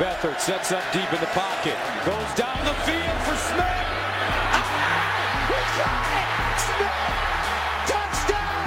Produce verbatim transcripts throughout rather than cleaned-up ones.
Beathard sets up deep in the pocket. Goes down the field for Smith. Ah! He got it! Smith! Touchdown!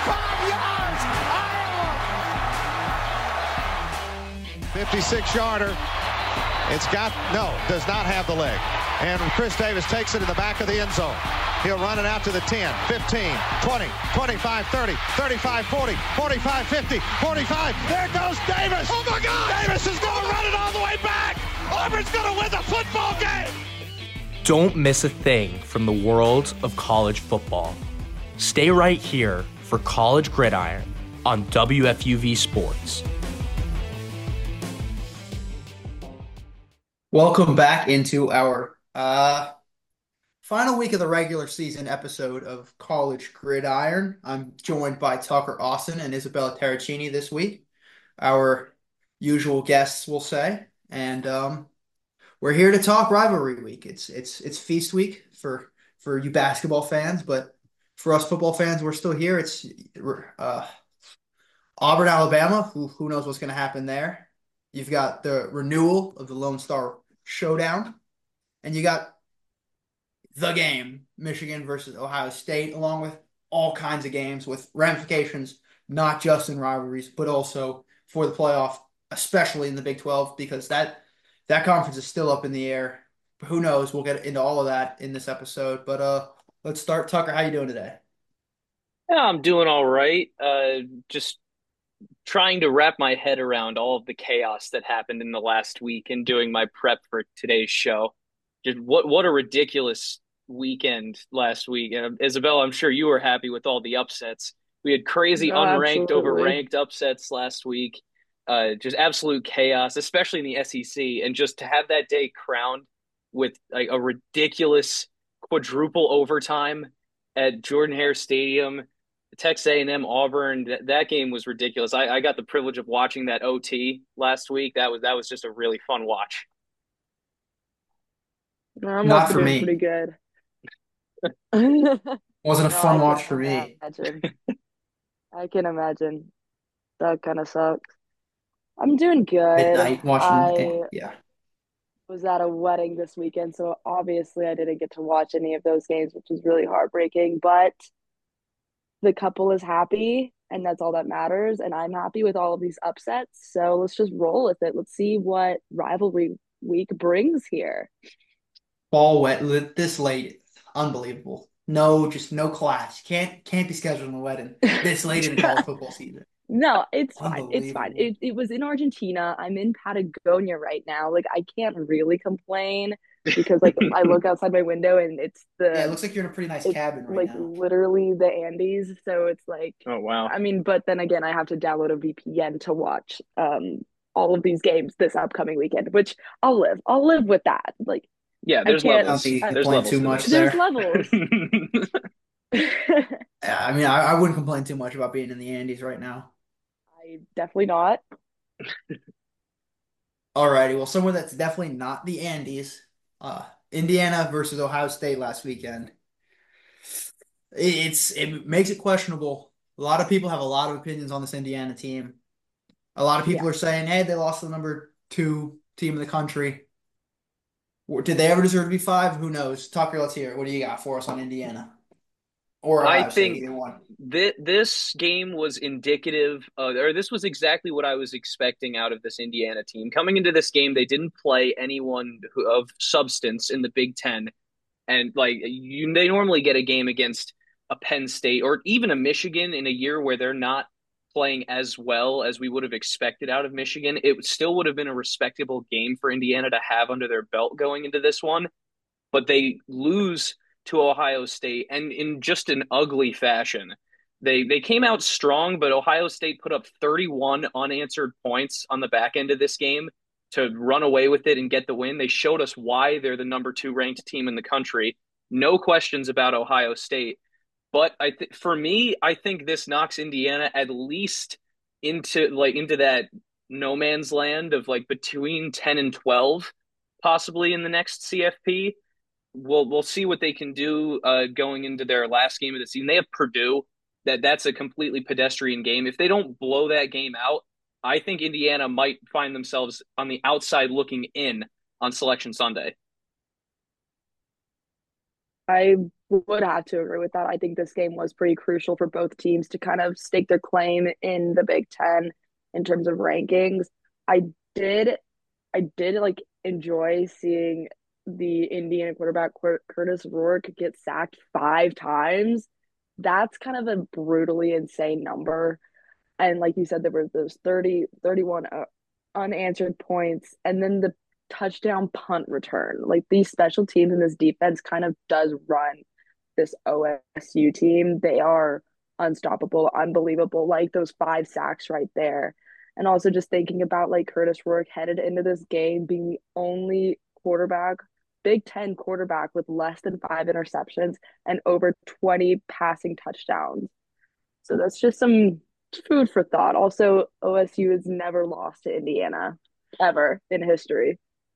eighty-five yards! Iowa! fifty-six yarder. It's got, no, does not have the leg. And Chris Davis takes it in the back of the end zone. He'll run it out to the ten, fifteen, twenty, twenty-five, thirty, thirty-five, forty, forty-five, fifty, forty-five. There goes Davis. Oh, my God. Davis is going to run it all the way back. Auburn's going to win the football game. Don't miss a thing from the world of college football. Stay right here for College Gridiron on W F U V Sports. Welcome back into our uh, final week of the regular season episode of College Gridiron. I'm joined by Tucker Austin and Isabella Terracini this week, our usual guests, we'll say. And um, we're here to talk rivalry week. It's it's it's feast week for for you basketball fans, but for us football fans, we're still here. It's uh, Auburn, Alabama. Who who knows what's going to happen there? You've got the renewal of the Lone Star Showdown, and you got the game, Michigan versus Ohio State, along with all kinds of games with ramifications, not just in rivalries, but also for the playoff, especially in the Big twelve, because that that conference is still up in the air. But who knows? We'll get into all of that in this episode. But uh, let's start. Tucker, how you doing today? Yeah, I'm doing all right. Uh, just trying to wrap my head around all of the chaos that happened in the last week and doing my prep for today's show. Just what what a ridiculous weekend last week. And Isabella, I'm sure you were happy with all the upsets. We had crazy Oh, unranked absolutely. over ranked upsets last week. Uh, just absolute chaos, especially in the S E C. And just to have that day crowned with like a ridiculous quadruple overtime at Jordan-Hare Stadium, Texas A and M Auburn, that, that game was ridiculous. I, I got the privilege of watching that O T last week. That was that was just a really fun watch. I'm Not also for doing me. pretty good. Wasn't a No, fun I watch can for me. imagine. I can imagine. That kind of sucks. I'm doing good. Midnight watching. I Yeah. was at a wedding this weekend, so obviously I didn't get to watch any of those games, which was really heartbreaking. But the couple is happy, and that's all that matters. And I'm happy with all of these upsets. So let's just roll with it. Let's see what rivalry week brings here. Ball wet lit this late. Unbelievable. No, just no class. Can't can't be scheduling a wedding this late in the college football season. No, it's fine. It's fine. Unbelievable. It it was in Argentina. I'm in Patagonia right now. Like I can't really complain because like I look outside my window and it's Yeah, it the looks like you're in a pretty nice it's cabin right like now. literally the Andes. So it's like Oh wow. I mean, but then again, I have to download a V P N to watch um all of these games this upcoming weekend, which I'll live. I'll live with that. Like Yeah, I there's can't- I don't levels. think you I- There's complain levels too to much this. there. there's levels. Yeah, I mean, I, I wouldn't complain too much about being in the Andes right now. I definitely not. Alrighty, well, somewhere that's definitely not the Andes. Uh, Indiana versus Ohio State last weekend. It- It's it makes it questionable. A lot of people have a lot of opinions on this Indiana team. A lot of people Yeah. are saying, "Hey, they lost to the number two team in the country. Did they ever deserve to be five? Who knows?" Tucker, let's hear it. What do you got for us on Indiana or I Ohio State? think Either one. Th- this game was indicative, of, or this was exactly what I was expecting out of this Indiana team. Coming into this game, they didn't play anyone who, of substance in the Big Ten, and like you, they normally get a game against a Penn State or even a Michigan in a year where they're not playing as well as we would have expected out of Michigan. It still would have been a respectable game for Indiana to have under their belt going into this one, but they lose to Ohio State, and in just an ugly fashion. They they came out strong, but Ohio State put up thirty-one unanswered points on the back end of this game to run away with it and get the win. They showed us why they're the number two ranked team in the country. No questions about Ohio State. But I th- for me, I think this knocks Indiana at least into like into that no man's land of like between ten and twelve, possibly in the next C F P. We'll we'll see what they can do uh, going into their last game of the season. They have Purdue. That that's a completely pedestrian game. If they don't blow that game out, I think Indiana might find themselves on the outside looking in on Selection Sunday. I would have to agree with that. I think this game was pretty crucial for both teams to kind of stake their claim in the Big Ten in terms of rankings. I did, I did like enjoy seeing the Indiana quarterback Curtis Rourke get sacked five times. That's kind of a brutally insane number. And like you said, there were those thirty, thirty-one uh, unanswered points, and then the touchdown punt return. Like these special teams and this defense kind of does run this O S U team. They are unstoppable, unbelievable. Like those five sacks right there. And also just thinking about like Curtis Rourke headed into this game being the only quarterback, Big Ten quarterback with less than five interceptions and over twenty passing touchdowns. So that's just some food for thought. Also, O S U has never lost to Indiana ever in history.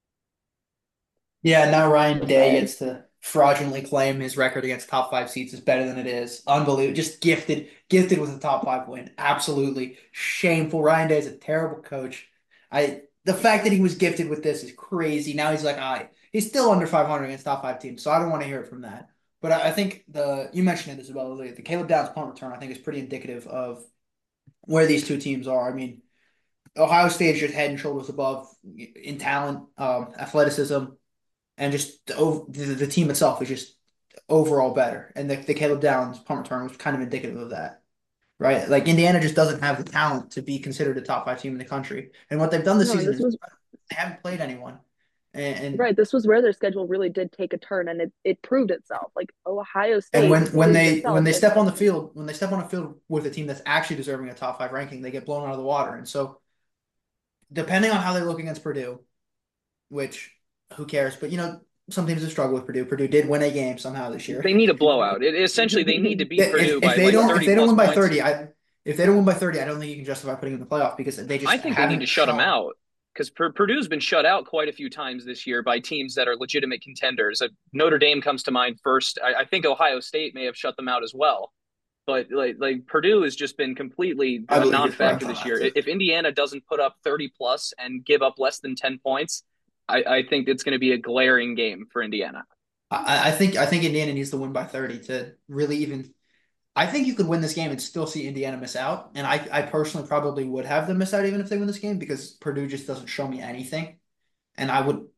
Yeah, now Ryan Day gets to fraudulently claim his record against top five seeds is better than it is. Unbelievable. Just gifted, gifted with a top five win. Absolutely shameful. Ryan Day is a terrible coach. I the fact that he was gifted with this is crazy. Now he's like, I he's still under five hundred against top five teams, so I don't want to hear it from that. But I, I think the you mentioned it as well. The Caleb Downs punt return, I think, is pretty indicative of where these two teams are. I mean, Ohio State is just head and shoulders above in talent, um, athleticism, and just the, the, the team itself is just overall better. And the, the Caleb Downs punt return was kind of indicative of that, right? Like Indiana just doesn't have the talent to be considered a top five team in the country. And what they've done this No, season this is was they haven't played anyone. And, and right. This was where their schedule really did take a turn, and it, it proved itself. Like Ohio State and when when proved they itself when they that- step on the field when they step on a field with a team that's actually deserving a top five ranking, they get blown out of the water. And so, depending on how they look against Purdue, which who cares? But you know, some teams have struggled with Purdue. Purdue did win a game somehow this year. They need a blowout. It, essentially, they need to beat If, Purdue if by they like don't thirty if they don't plus win by points. thirty, I if they don't win by thirty, I don't think you can justify putting them in the playoff because they just I think they need haven't to shut them shown- out because Purdue's been shut out quite a few times this year by teams that are legitimate contenders. Uh, Notre Dame comes to mind first. I, I think Ohio State may have shut them out as well. But like like Purdue has just been completely I a believe you're non-factor correct this on year. that. If Indiana doesn't put up thirty plus and give up less than ten points, I, I think it's going to be a glaring game for Indiana. I, I think I think Indiana needs to win by thirty to really even. I think you could win this game and still see Indiana miss out, and I I personally probably would have them miss out even if they win this game because Purdue just doesn't show me anything, and I would.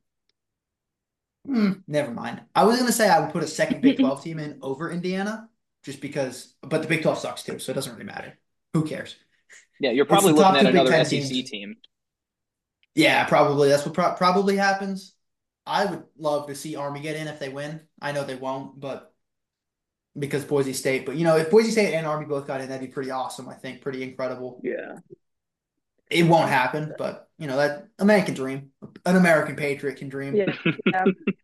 Hmm, never mind. I was gonna say I would put a second Big twelve team in over Indiana just because, but the Big twelve sucks too, so it doesn't really matter. Who cares? Yeah, you're It's probably the top looking at two Big another Ten S E C teams. team. Yeah, probably. That's what pro- probably happens. I would love to see Army get in if they win. I know they won't, but because Boise State. But you know, if Boise State and Army both got in, that'd be pretty awesome. I think pretty incredible. Yeah. It won't happen, but you know that American dream, an American patriot can dream. Yeah. Yeah.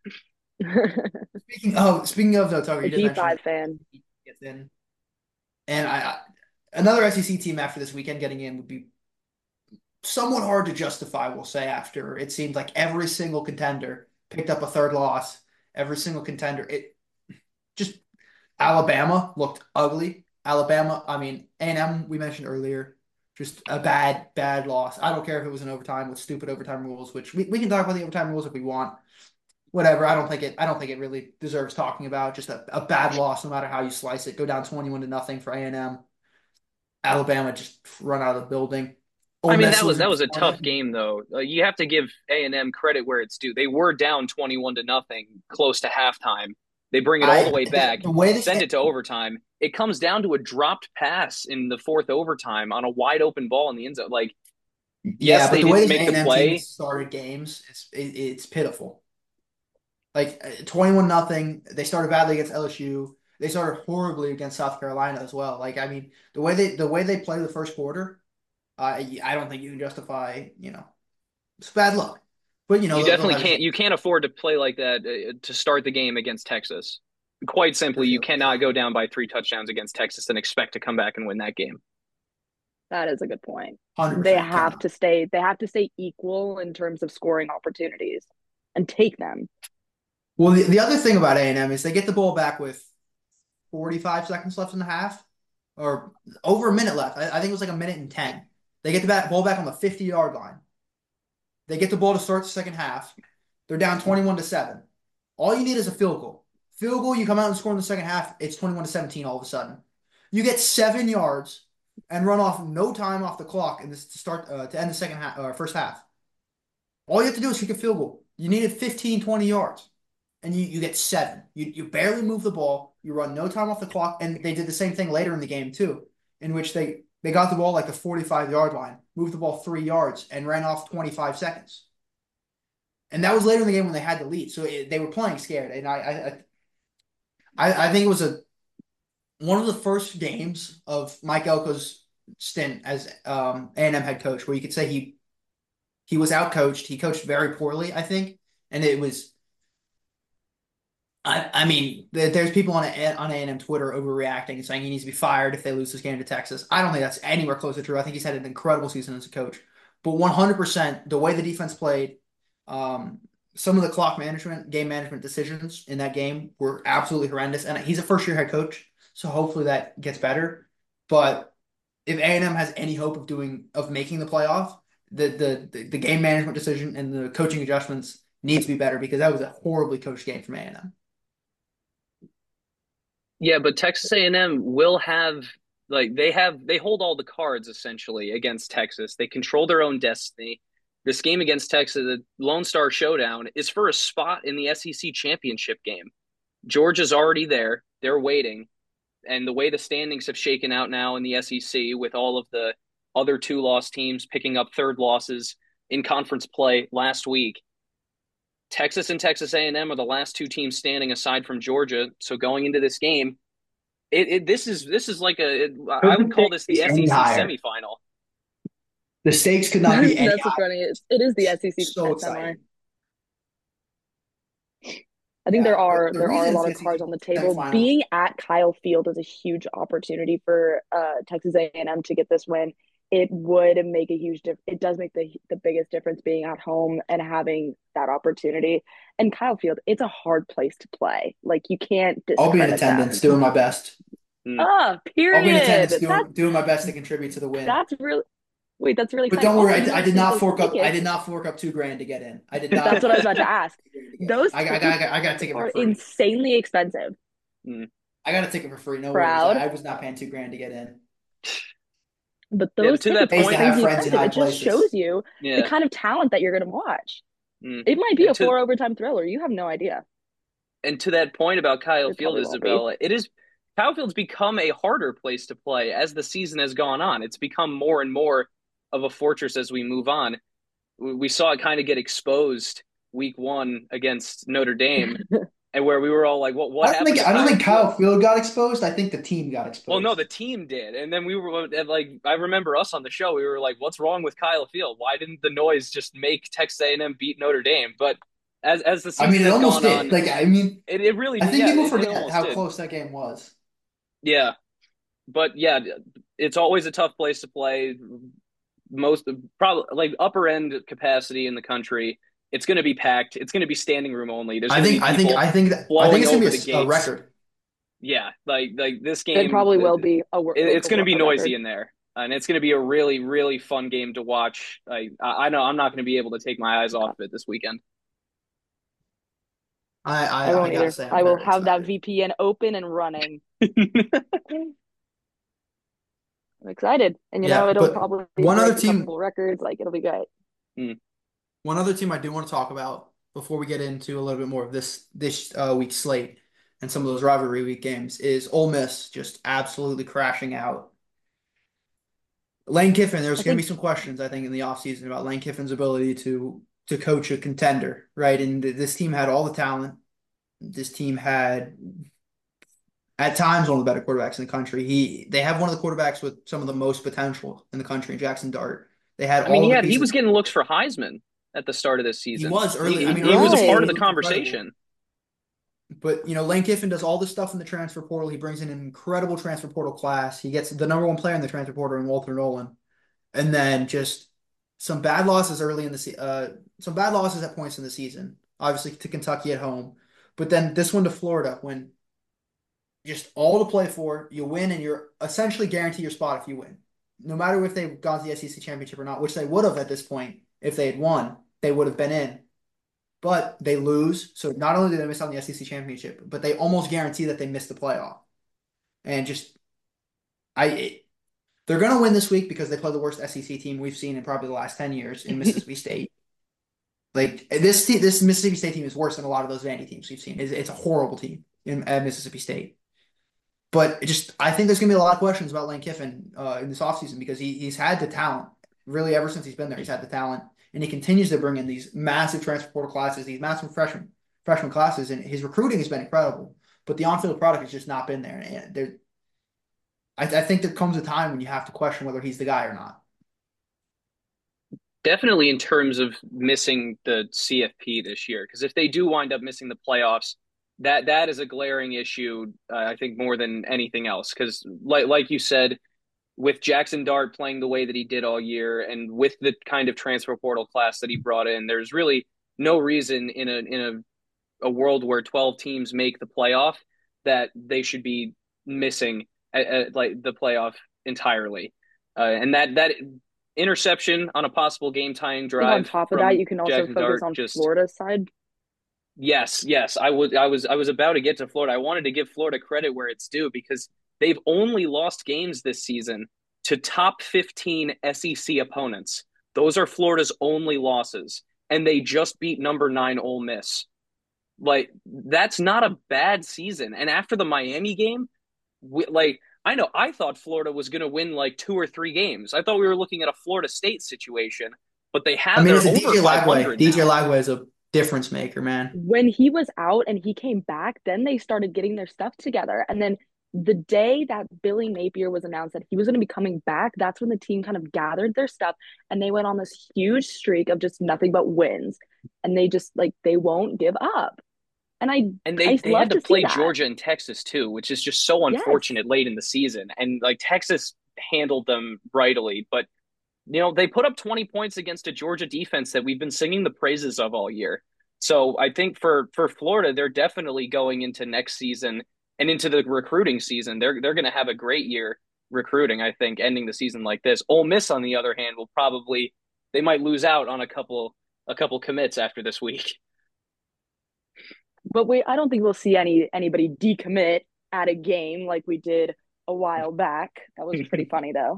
Speaking of speaking of though, Tucker, A you just G mentioned five fan. gets in, and I, I another S E C team after this weekend getting in would be somewhat hard to justify. We'll say after it seemed like every single contender picked up a third loss. Every single contender, it just Alabama looked ugly. Alabama, I mean, A and M we mentioned earlier, just a bad, bad loss. I don't care if it was an overtime with stupid overtime rules, which we, we can talk about the overtime rules if we want. Whatever. I don't think it I don't think it really deserves talking about. Just a, a bad loss, no matter how you slice it. Go down twenty-one to nothing for A and M. Alabama just run out of the building. Ole I mean, Miss that was that was a Florida. tough game, though. Uh, you have to give A and M credit where it's due. They were down twenty-one to nothing, close to halftime. They bring it all I- the way the- back, the way this- send it to overtime. It comes down to a dropped pass in the fourth overtime on a wide open ball in the end zone. Like, Yeah, yes, but they the way didn't this make the A and M play. team started games, it's it, it's pitiful. Like twenty-one nothing. They started badly against L S U. They started horribly against South Carolina as well. Like I mean, the way they the way they play the first quarter, uh, I don't think you can justify. You know, it's bad luck. But you know, You they'll- definitely they'll have- can't. You can't afford to play like that uh, to start the game against Texas. Quite simply, you cannot go down by three touchdowns against Texas and expect to come back and win that game. That is a good point. one hundred They percent have cannot. to stay they have to stay equal in terms of scoring opportunities and take them. Well, the, the other thing about A and M is they get the ball back with forty-five seconds left in the half, or over a minute left. I, I think it was like a minute and ten. They get the bat, ball back on the fifty-yard line. They get the ball to start the second half. They're down twenty-one to seven. All you need is a field goal. Field goal, you come out and score in the second half, it's twenty-one to seventeen all of a sudden. You get seven yards and run off no time off the clock in this to start uh, to end the second half or uh, first half. All you have to do is kick a field goal. You needed fifteen, twenty yards, and you, you get seven. You you barely move the ball. You run no time off the clock, and they did the same thing later in the game too, in which they they got the ball like the forty-five-yard line, moved the ball three yards, and ran off twenty-five seconds. And that was later in the game when they had the lead, so it, they were playing scared. And I I I, I think it was a one of the first games of Mike Elko's stint as um, A and M head coach where you could say he he was outcoached. He coached very poorly, I think, and it was. I, I mean, there's people on a, on A and M Twitter overreacting and saying he needs to be fired if they lose this game to Texas. I don't think that's anywhere close to true. I think he's had an incredible season as a coach. But one hundred percent, the way the defense played, um, some of the clock management, game management decisions in that game were absolutely horrendous. And he's a first-year head coach, so hopefully that gets better. But if A and M has any hope of doing of making the playoff, the the the, the game management decision and the coaching adjustments need to be better because that was a horribly coached game from A and M. Yeah, but Texas A and M will have like they have they hold all the cards essentially against Texas. They control their own destiny. This game against Texas, the Lone Star Showdown, is for a spot in the S E C championship game. Georgia's already there. They're waiting. And the way the standings have shaken out now in the S E C with all of the other two-loss teams picking up third losses in conference play last week, Texas and Texas A and M are the last two teams standing aside from Georgia. So going into this game, it, it this is this is like a it, I would call this the S E C semifinal. The stakes could not be any That's higher. funny. It, it is the S E C So exciting. I think Yeah, there are the there are a reason lot of it's cards on the table. semifinals. Being at Kyle Field is a huge opportunity for uh, Texas A and M to get this win. It would make a huge difference. It does make the the biggest difference being at home and having that opportunity. And Kyle Field, it's a hard place to play. Like you can't I'll be in discredit attendance, them. doing my best. Ah, period. I'll be in attendance, doing, That's doing my best to contribute to the win. that's really wait. That's really But exciting. don't worry, I, Also, I did you not those fork up. I tickets- did not fork up two grand to get in. I did not. That's what I was about to ask. Those I, I, got, I, got, I got a ticket are for free. insanely expensive. I got a ticket for free. No Proud. worries. I, I was not paying two grand to get in. But Yeah, those to that tickets point- are Have crazy friends in expensive. high It just places. shows you Yeah. the kind of talent that you're going to watch. Mm. It might be And a to- four overtime thriller. You have no idea. And to that point about Kyle It Field, probably won't be. Isabella, it is Kyle Field's become a harder place to play as the season has gone on. It's become more and more of a fortress as we move on. We, we saw it kind of get exposed week one against Notre Dame, and where we were all like, "What? What I don't happened?" think to I don't think Field? Kyle Field got exposed. I think the team got exposed. Well, no, the team did, and then we were like, I remember us on the show. We were like, "What's wrong with Kyle Field? Why didn't the noise just make Texas A and M beat Notre Dame?" But as as the season I mean, it has almost gone did. on, Like, I mean, it, it really. I think yeah, people it- it forget almost how did. close that game was. Yeah, but yeah, it's always a tough place to play. Most probably like upper end capacity in the country. It's going to be packed. It's going to be standing room only. There's I gonna think be I think people- I think that, I flowing think it's gonna over be the a, a gates. record. Yeah, like like this game. It probably will be a wor- It, it's a going to be record. noisy in there, and it's going to be a really really fun game to watch. I I I know I'm not going to be able to take my eyes off of it this weekend. I I, I won't gotta either. say, I'm I will very have that excited. V P N open and running. I'm excited, and you Yeah, know it'll but probably one other break a team- couple records. Like it'll be great. One other team I do want to talk about before we get into a little bit more of this this uh, week's slate and some of those rivalry week games is Ole Miss just absolutely crashing out. Lane Kiffin, there's I going to be think- some questions, I think, in the offseason about Lane Kiffin's ability to to coach a contender, right? And th- this team had all the talent. This team had, at times, one of the better quarterbacks in the country. He They have one of the quarterbacks with some of the most potential in the country, in Jackson Dart. They had I mean, all he the had he pieces. was getting looks for Heisman at the start of this season. was early. He, I mean, he was a early part of the he looked conversation. But, you know, Lane Kiffin does all this stuff in the transfer portal. He brings in an incredible transfer portal class. He gets the number one player in the transfer portal in Walter Nolan. And then just some bad losses early in the se- uh some bad losses at points in the season. Obviously to Kentucky at home. But then this one to Florida when just all to play for, you win and you're essentially guarantee your spot if you win. no matter if they've gone to the S E C championship or not, which they would have at this point if they had won, they would have been in. But they lose, so not only do they miss out on the S E C championship, but they almost guarantee that they miss the playoff. And just I they're going to win this week because they play the worst S E C team we've seen in probably the last ten years in Mississippi State. Like this te- this Mississippi State team is worse than a lot of those Vandy teams we've seen. It's, it's a horrible team in at Mississippi State. But it just I think there's going to be a lot of questions about Lane Kiffin uh, in this offseason because he he's had the talent really ever since he's been there. He's had the talent, and he continues to bring in these massive transfer portal classes, these massive freshman freshman classes, and his recruiting has been incredible. But the on-field product has just not been there. And there, I, I think there comes a time when you have to question whether he's the guy or not. Definitely in terms of missing the C F P this year, because if they do wind up missing the playoffs, that that is a glaring issue. Uh, I think more than anything else, because like like you said, with Jackson Dart playing the way that he did all year, and with the kind of transfer portal class that he brought in, there's really no reason in a in a, a world where twelve teams make the playoff that they should be missing a, a, like the playoff entirely. Uh, and that that interception on a possible game tying I think on drive top of that, from you can also Jackson focus Dart on just Florida's side. yes, yes. I would I was I was about to get to Florida. I wanted to give Florida credit where it's due because they've only lost games this season to top fifteen S E C opponents. Those are Florida's only losses, and they just beat number nine Ole Miss. Like that's not a bad season. And after the Miami game, we, like I know I thought Florida was going to win like two or three games. I thought we were looking at a Florida State situation, but they I have mean, they're it's a over D J Lagway. five hundred D J now. Lagway is a difference maker, man. When he was out and he came back, then they started getting their stuff together. And then the day that Billy Napier was announced that he was going to be coming back, that's when the team kind of gathered their stuff and they went on this huge streak of just nothing but wins. And they just like they won't give up. And I And they I they love had to to see play that. Georgia and Texas too, which is just so Yes. unfortunate late in the season. And like Texas handled them rightly, but you know, they put up twenty points against a Georgia defense that we've been singing the praises of all year. So I think for for Florida, they're definitely going into next season and into the recruiting season. They're they're going to have a great year recruiting, I think, ending the season like this. Ole Miss, on the other hand, will probably they might lose out on a couple a couple commits after this week. But we I don't think we'll see any anybody decommit at a game like we did a while back. That was pretty funny though.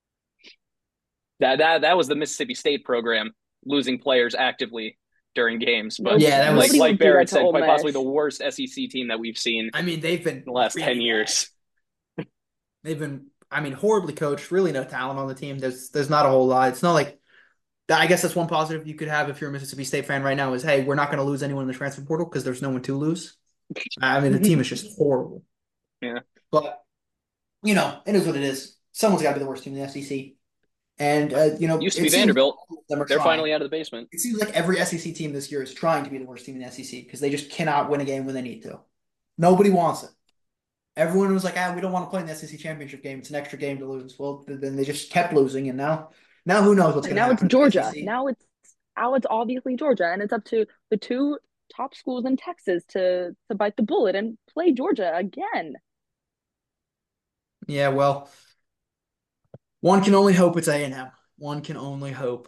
That that that was the Mississippi State program losing players actively during games. But Nobody, Yeah, that like was. nobody will like do that Barrett to said, Ole quite possibly Miss. the worst S E C team that we've seen in I mean, they've been the last really ten bad. years. They've been, I mean, horribly coached. Really, no talent on the team. There's, there's not a whole lot. It's not like. I guess that's one positive you could have if you're a Mississippi State fan right now is, hey, we're not going to lose anyone in the transfer portal because there's no one to lose. I mean, the team is just horrible. Yeah. But you know, it is what it is. Someone's got to be the worst team in the S E C. And uh, you know, Used to it be seems Vanderbilt. like them are They're trying. finally out of the basement. It seems like every S E C team this year is trying to be the worst team in the S E C because they just cannot win a game when they need to. Nobody wants it. Everyone was like, ah, we don't want to play in the S E C championship game. It's an extra game to lose. Well, th- then they just kept losing, and now, now who knows what's And going to now it's happen in the Georgia. S E C? Now it's now it's obviously Georgia, and it's up to the two top schools in Texas to to bite the bullet and play Georgia again. Yeah, well, one can only hope it's A and M. One can only hope.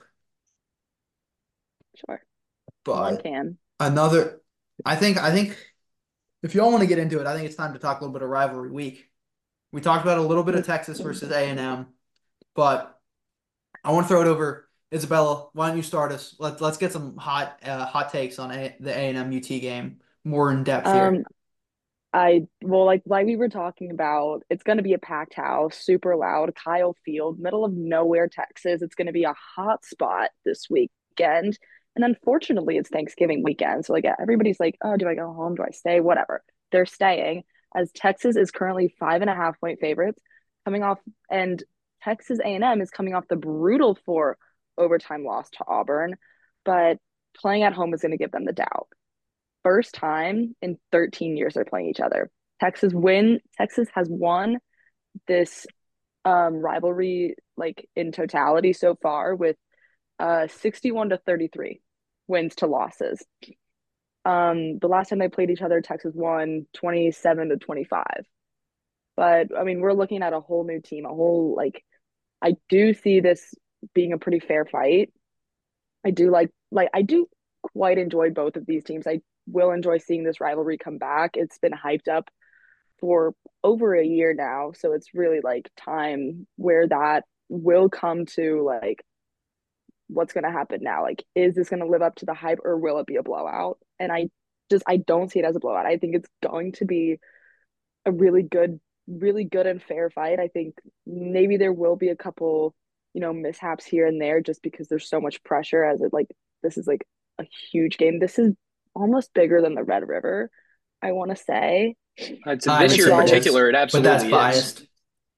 Sure, one But can. another, I think, I think if you all want to get into it, I think it's time to talk a little bit of rivalry week. We talked about a little bit of Texas versus A and M, but I want to throw it over Isabella. Why don't you start us? Let let's get some hot uh, hot takes on a, the A and M U T game more in depth here. Um, I well, like like we were talking about, it's going to be a packed house, super loud, Kyle Field, middle of nowhere, Texas. It's going to be a hot spot this weekend, and unfortunately, it's Thanksgiving weekend, so like everybody's like, oh, do I go home? Do I stay? Whatever. They're staying, as Texas is currently five and a half point favorites, coming off, and Texas A and M is coming off the brutal four overtime loss to Auburn, but playing at home is going to give them the doubt. First time in thirteen years they're playing each other. Texas win. Texas has won this um, rivalry like in totality so far with uh, sixty-one to thirty-three wins to losses. Um, the last time they played each other, Texas won twenty-seven to twenty-five. But I mean, we're looking at a whole new team, a whole like I do see this being a pretty fair fight. I do like like I do quite enjoy both of these teams. I will enjoy seeing this rivalry come back. It's been hyped up for over a year now, so it's really like time where that will come to like what's going to happen now. Like, is this going to live up to the hype or will it be a blowout? And I just I don't see it as a blowout. I think it's going to be a really good, really good and fair fight. I think maybe there will be a couple, you know, mishaps here and there just because there's so much pressure as it like this is like a huge game. This is almost bigger than the Red River, I want to say. Uh, to I this would year in say it is, particular, it but that's absolutely is. biased.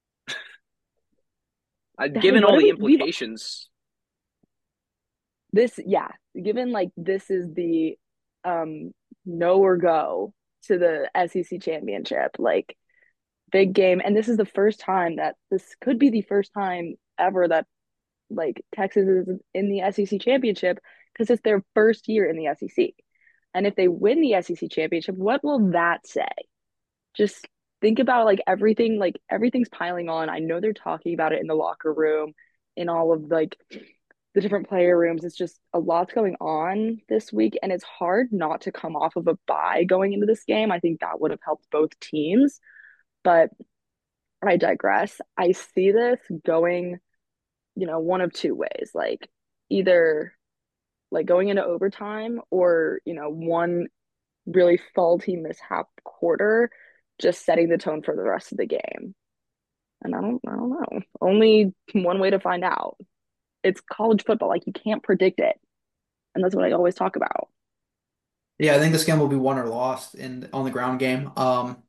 Uh, Hey, given what all are the we? We've implications, this, yeah, given like this is the um no or go to the S E C championship, like big game. And this is the first time that this could be the first time ever that like Texas is in the S E C championship because it's their first year in the S E C. And if they win the S E C championship, what will that say? Just think about like everything, like everything's piling on. I know they're talking about it in the locker room, in all of like the different player rooms. It's just a lot's going on this week, and it's hard not to come off of a bye going into this game. I think that would have helped both teams, but I digress. I see this going, you know, one of two ways, like either like going into overtime or, you know, one really faulty mishap quarter just setting the tone for the rest of the game. And I don't I don't know. Only one way to find out. It's college football. Like you can't predict it. And that's what I always talk about. Yeah, I think this game will be won or lost in on the ground game. Um,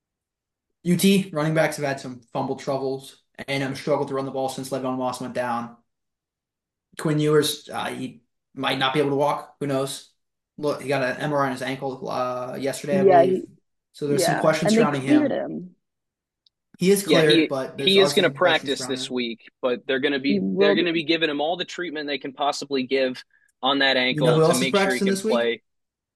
U T running backs have had some fumble troubles, and I'm struggled to run the ball since Le'Veon Moss went down. Quinn Ewers, uh, he might not be able to walk. Who knows? Look, he got an M R I on his ankle uh, yesterday, I Yeah, believe. he, So there's some yeah. questions And they surrounding cleared him. him. He is yeah, cleared, he but there's he is also going to some questions practice surrounding this him. week, but they're going to He be they're will going to be be. giving him all the treatment they can possibly give on that You know ankle who to else is make sure he practicing can this week? play.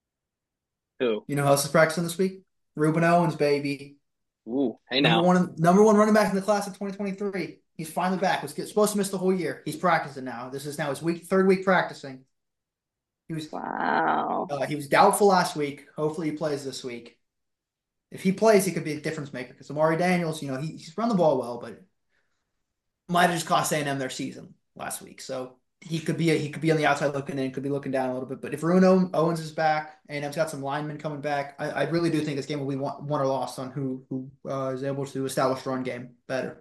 Who? You know who else is practicing this week? Ruben Owens, baby. Ooh, hey Number now. one, number one running back in the class of twenty twenty-three. He's finally back. Was supposed to miss the whole year. He's practicing now. This is now his week, third week practicing. He was Wow. uh, he was doubtful last week. Hopefully, he plays this week. If he plays, he could be a difference maker. Because Amari Daniels, you know, he, he's run the ball well, but might have just cost A and M their season last week. So he could be a, he could be on the outside looking in, could be looking down a little bit. But if Ruben Owens is back, A and M's got some linemen coming back, I, I really do think this game will be won, won or lost on who who uh, is able to establish run game better.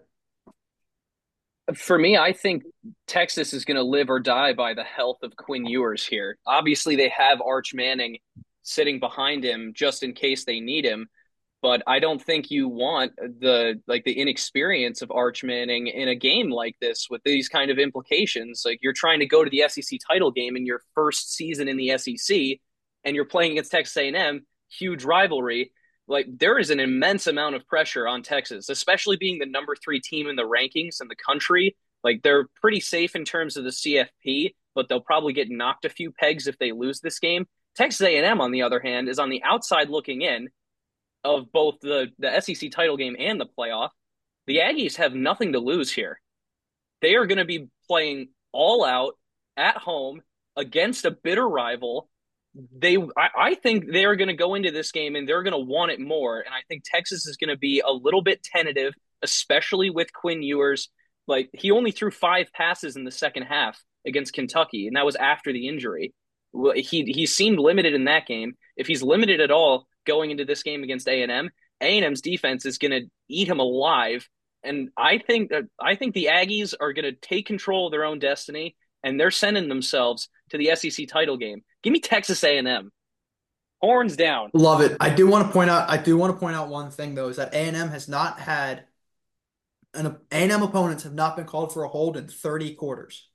For me, I think Texas is going to live or die by the health of Quinn Ewers here. Obviously, they have Arch Manning sitting behind him just in case they need him, but I don't think you want the like the inexperience of Arch Manning in a game like this with these kind of implications. Like you're trying to go to the S E C title game in your first season in the S E C, and you're playing against Texas A and M, huge rivalry. Like there is an immense amount of pressure on Texas, especially being the number three team in the rankings in the country. Like they're pretty safe in terms of the C F P, but they'll probably get knocked a few pegs if they lose this game. Texas A and M, on the other hand, is on the outside looking in of both the, the S E C title game and the playoff. The Aggies have nothing to lose here. They are going to be playing all out at home against a bitter rival. They, I, I think they are going to go into this game and they're going to want it more. And I think Texas is going to be a little bit tentative, especially with Quinn Ewers. Like he only threw five passes in the second half against Kentucky, and that was after the injury. He he seemed limited in that game. If he's limited at all going into this game against A and M, A and M's defense is going to eat him alive. And I think that I think the Aggies are going to take control of their own destiny, and they're sending themselves to the S E C title game. Give me Texas A and M, horns down. Love it. I do want to point out. I do want to point out one thing though is that A and M has not had an A and M opponents have not been called for a hold in thirty quarters.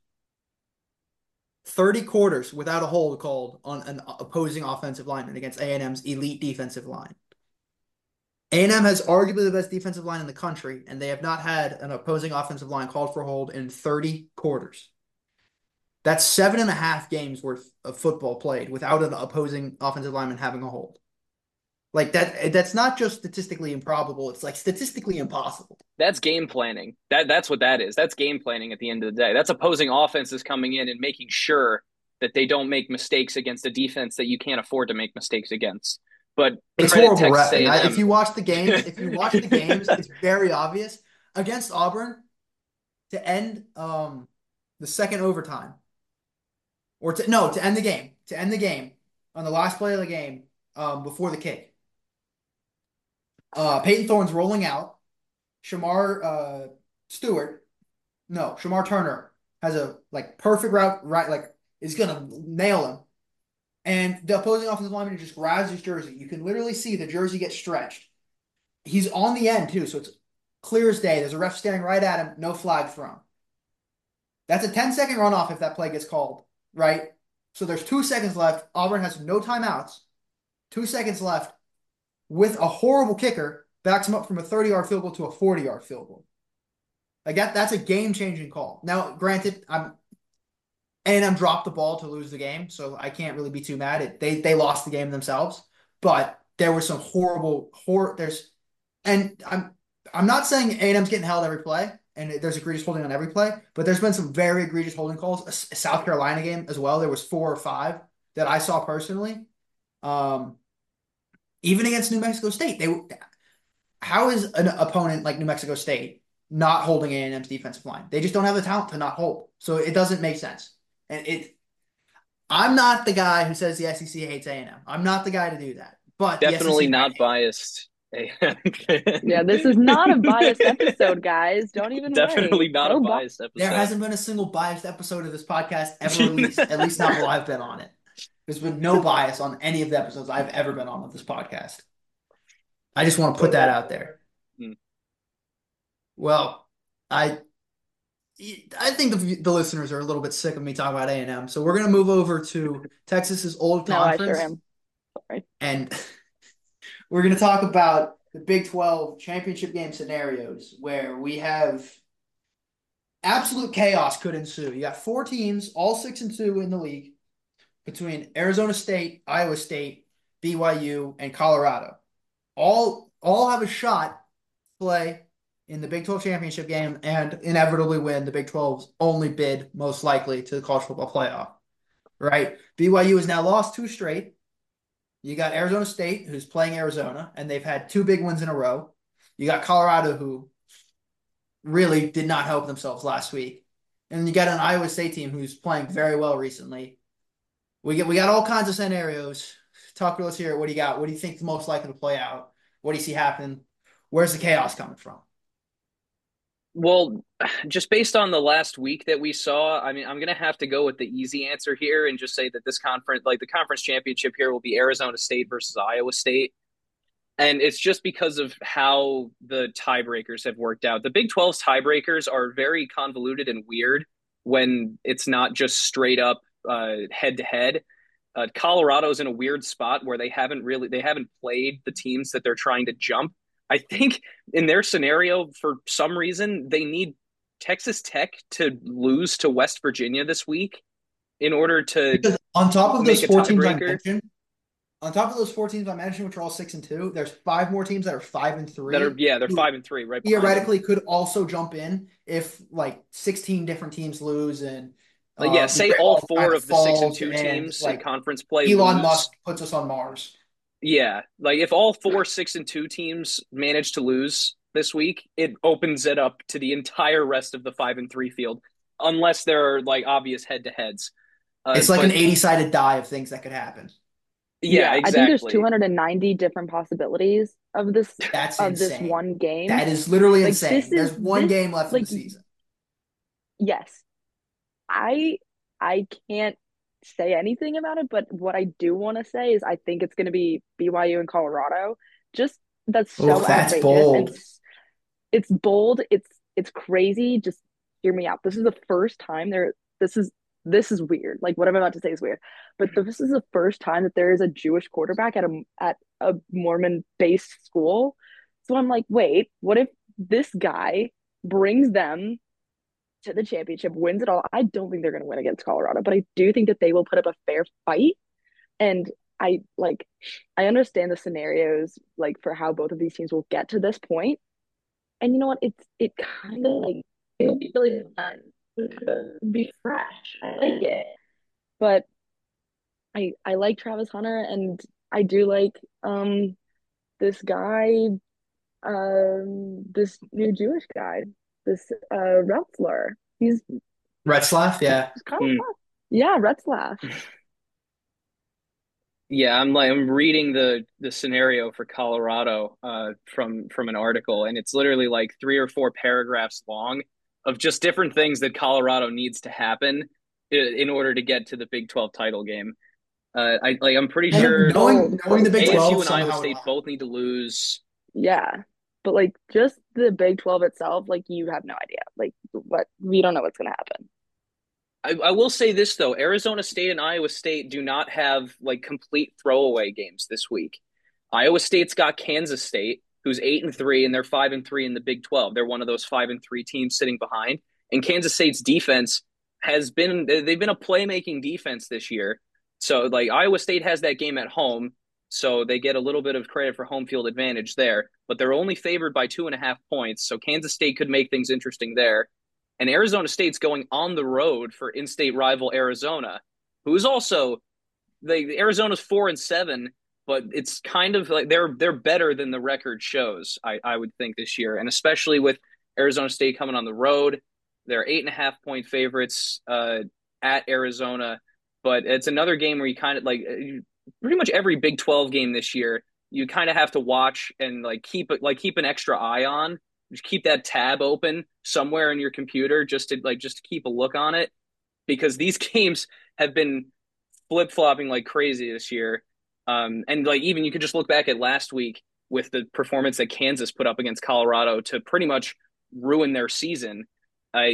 thirty quarters without a hold called on an opposing offensive lineman against A and M's elite defensive line. A and M has arguably the best defensive line in the country, and they have not had an opposing offensive line called for a hold in thirty quarters. That's seven and a half games worth of football played without an opposing offensive lineman having a hold. Like that that's not just statistically improbable, it's like statistically impossible. That's game planning. That that's what that is. That's game planning at the end of the day. That's opposing offenses coming in and making sure that they don't make mistakes against a defense that you can't afford to make mistakes against. But It's credit horrible Texas refing. I, if A and M. you watch the games, if you watch the games, it's very obvious against Auburn to end um the second overtime or to no to end the game to end the game on the last play of the game um before the kick. Uh, Peyton Thorne's rolling out. Shamar uh, Stewart, no, Shamar Turner has a like perfect route, right? Like is gonna nail him, and the opposing offensive lineman just grabs his jersey. You can literally see the jersey get stretched. He's on the end too, so it's clear as day. There's a ref staring right at him, no flag thrown. That's a ten second runoff if that play gets called, right? So there's two seconds left. Auburn has no timeouts. Two seconds left with a horrible kicker, backs him up from a thirty yard field goal to a forty yard field goal. Like that, that's a game changing call. Now, granted, I'm A and M dropped the ball to lose the game, so I can't really be too mad. It, they they lost the game themselves, but there was some horrible hor there's and I'm I'm not saying A and M's getting held every play and there's egregious holding on every play, but there's been some very egregious holding calls. A South Carolina game as well. There was four or five that I saw personally. Um, even against New Mexico State, they how is an opponent like New Mexico State not holding A and M's defensive line? They just don't have the talent to not hold. So it doesn't make sense. And it, I'm not the guy who says the S E C hates A and M. I'm not the guy to do that. But Definitely the not biased. Yeah, this is not a biased episode, guys. Don't even Definitely worry. not No a bi- biased episode. There hasn't been a single biased episode of this podcast ever released, at least not while I've been on it. There's been no bias on any of the episodes I've ever been on with this podcast. I just want to put that out there. Hmm. Well, I I think the, the listeners are a little bit sick of me talking about A and M, so we're going to move over to Texas's old No, I conference. sure am. Sorry. And we're going to talk about the Big twelve championship game scenarios where we have absolute chaos could ensue. You got four teams, all six and two in the league, between Arizona State, Iowa State, B Y U, and Colorado. All all have a shot to play in the Big twelve championship game and inevitably win the Big twelve's only bid, most likely, to the college football playoff. Right? B Y U has now lost two straight. You got Arizona State, who's playing Arizona, and they've had two big wins in a row. You got Colorado, who really did not help themselves last week. And you got an Iowa State team who's playing very well recently. We get we got all kinds of scenarios. Tucker, let's hear it. What do you got? What do you think is most likely to play out? What do you see happen? Where's the chaos coming from? Well, just based on the last week that we saw, I mean, I'm going to have to go with the easy answer here and just say that this conference, like the conference championship here, will be Arizona State versus Iowa State. And it's just because of how the tiebreakers have worked out. The Big twelve's tiebreakers are very convoluted and weird when it's not just straight up uh, head-to-head. Uh, Colorado's in a weird spot where they haven't really they haven't played the teams that they're trying to jump. I think in their scenario, for some reason, they need Texas Tech to lose to West Virginia this week in order to Because on top of those make a four teams I tiebreaker. mentioned, on top of those four teams I mentioned, which are all six and two, there's five more teams that are five and three. That are yeah, they're who five and three, right? behind them. Theoretically, could also jump in if like sixteen different teams lose and Like, yeah, uh, say the all Great Wall four of the six and falls two and, teams in like conference play Elon lose. Musk puts us on Mars. Yeah, like if all four six and two teams manage to lose this week, it opens it up to the entire rest of the five and three field, unless there are like obvious head to heads. Uh, It's like but, an eighty sided die of things that could happen. yeah, I exactly. think there's two hundred ninety different possibilities of this That's of this insane. one game. That is literally Like, insane. this is- There's one this- game left like, of the season. Yes. I I can't say anything about it, but what I do want to say is I think it's going to be B Y U and Colorado. Just that's so Oh, that's outrageous. bold. And s- it's bold. It's it's crazy. Just hear me out. This is the first time there. This is this is weird. Like what I'm about to say is weird, but this is the first time that there is a Jewish quarterback at a at a Mormon-based school. So I'm like, wait, what if this guy brings them to the championship, wins it all? I don't think they're going to win against Colorado, but I do think that they will put up a fair fight. And I like I understand the scenarios like for how both of these teams will get to this point. And you know what? It's it kind of like it would be really fun. It would be fresh. I like it. But I I like Travis Hunter and I do like um this guy, um this new Jewish guy, this uh Retzler. He's Retzlaff, yeah. he's kind of Mm. fun. Yeah, Retzlaff. Yeah, I'm like I'm reading the the scenario for Colorado uh from from an article, and it's literally like three or four paragraphs long of just different things that Colorado needs to happen i- in order to get to the Big twelve title game. Uh I like I'm pretty I think sure Oh, knowing knowing the Big A S U twelve and Iowa somehow. State both need to lose. yeah. But like just the Big twelve itself, like you have no idea. Like what we don't know what's gonna happen. I, I will say this though, Arizona State and Iowa State do not have like complete throwaway games this week. Iowa State's got Kansas State, who's eight and three, and they're five and three in the Big twelve. They're one of those five and three teams sitting behind. And Kansas State's defense has been they've been a playmaking defense this year. So like Iowa State has that game at home, so they get a little bit of credit for home field advantage there. But they're only favored by two and a half points, so Kansas State could make things interesting there. And Arizona State's going on the road for in-state rival Arizona, who's also the Arizona's four and seven, but it's kind of like they're they're better than the record shows. I I would think this year, and especially with Arizona State coming on the road, they're eight and a half point favorites uh, at Arizona. But it's another game where you kind of like pretty much every Big twelve game this year, you kind of have to watch and like keep it like keep an extra eye on. Just keep that tab open somewhere in your computer just to like just to keep a look on it because these games have been flip flopping like crazy this year. Um, and like even you could just look back at last week with the performance that Kansas put up against Colorado to pretty much ruin their season. I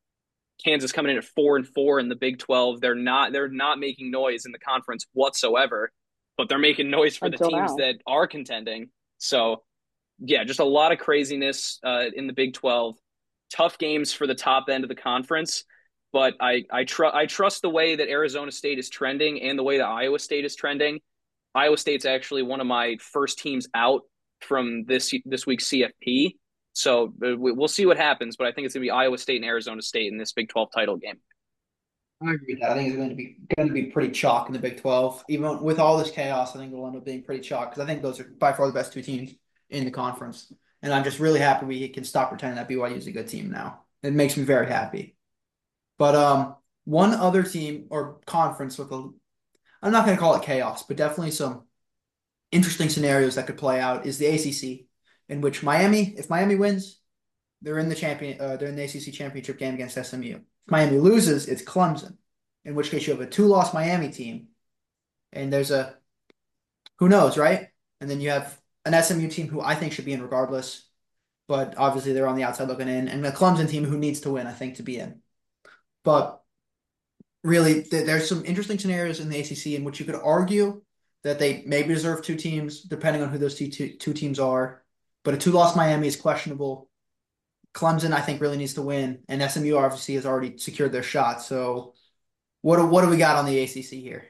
Kansas coming in at four and four in the Big twelve. They're not they're not making noise in the conference whatsoever, but they're making noise for the Until teams now. that are contending. So yeah, just a lot of craziness uh, in the Big twelve. Tough games for the top end of the conference, but I I, tr- I trust the way that Arizona State is trending and the way that Iowa State is trending. Iowa State's actually one of my first teams out from this this week's C F P, so uh, we'll see what happens. But I think it's going to be Iowa State and Arizona State in this Big twelve title game. I agree with that. I think it's going to be going to be pretty chalk in the Big twelve. Even with all this chaos, I think it'll end up being pretty chalk because I think those are by far the best two teams in the conference. And I'm just really happy we can stop pretending that B Y U is a good team now. It makes me very happy. But um, one other team or conference with a, I'm not going to call it chaos, but definitely some interesting scenarios that could play out is the A C C, in which Miami, if Miami wins, they're in the champion, uh, they're in the A C C championship game against S M U. If Miami loses, it's Clemson, in which case you have a two-loss Miami team, and there's a who knows, right? And then you have an S M U team who I think should be in regardless, but obviously they're on the outside looking in, and a Clemson team who needs to win, I think, to be in. But really, th- there's some interesting scenarios in the A C C in which you could argue that they maybe deserve two teams, depending on who those two, two, two teams are. But a two-loss Miami is questionable. Clemson, I think, really needs to win, and S M U obviously has already secured their shot. So, what do, what do we got on the A C C here?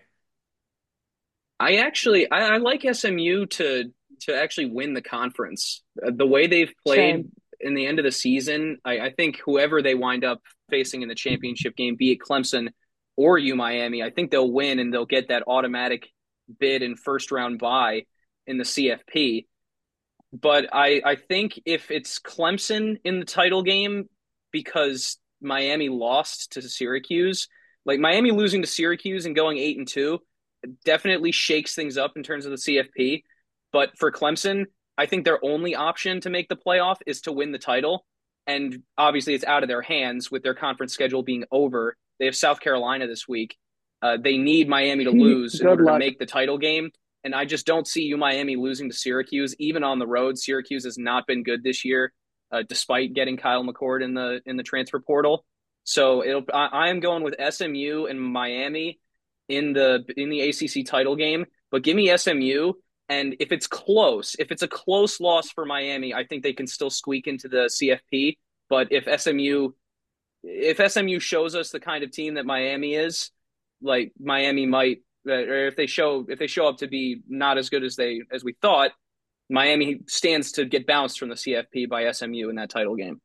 I actually I, I like S M U to to actually win the conference. Uh, the way they've played Same. in the end of the season, I, I think whoever they wind up facing in the championship game, be it Clemson or U Miami, I think they'll win and they'll get that automatic bid and first round bye in the C F P. But I, I think if it's Clemson in the title game because Miami lost to Syracuse, like Miami losing to Syracuse and going eight and two, definitely shakes things up in terms of the C F P. But for Clemson, I think their only option to make the playoff is to win the title. And obviously, it's out of their hands with their conference schedule being over. They have South Carolina this week. Uh, they need Miami to lose in Good order to luck. make the title game. And I just don't see U Miami losing to Syracuse, even on the road. Syracuse has not been good this year, uh, despite getting Kyle McCord in the in the transfer portal. So it'll, I, I am going with S M U and Miami in the in the A C C title game. But give me S M U, and if it's close, if it's a close loss for Miami, I think they can still squeak into the C F P. But if S M U if S M U shows us the kind of team that Miami is, like Miami might or if they show if they show up to be not as good as they as we thought, Miami stands to get bounced from the C F P by S M U in that title game.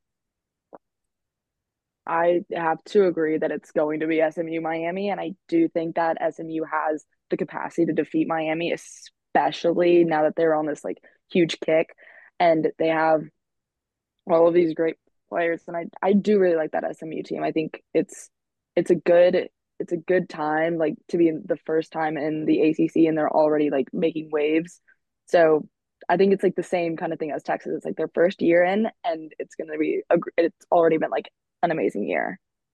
I have to agree that it's going to be S M U Miami, and I do think that S M U has the capacity to defeat Miami, especially now that they're on this like huge kick and they have all of these great players. And I I do really like that S M U team. I think it's it's a good it's a good time like to be the first time in the A C C and they're already like making waves. So I think it's like the same kind of thing as Texas. It's like their first year in, and it's going to be a, it's already been like an amazing year.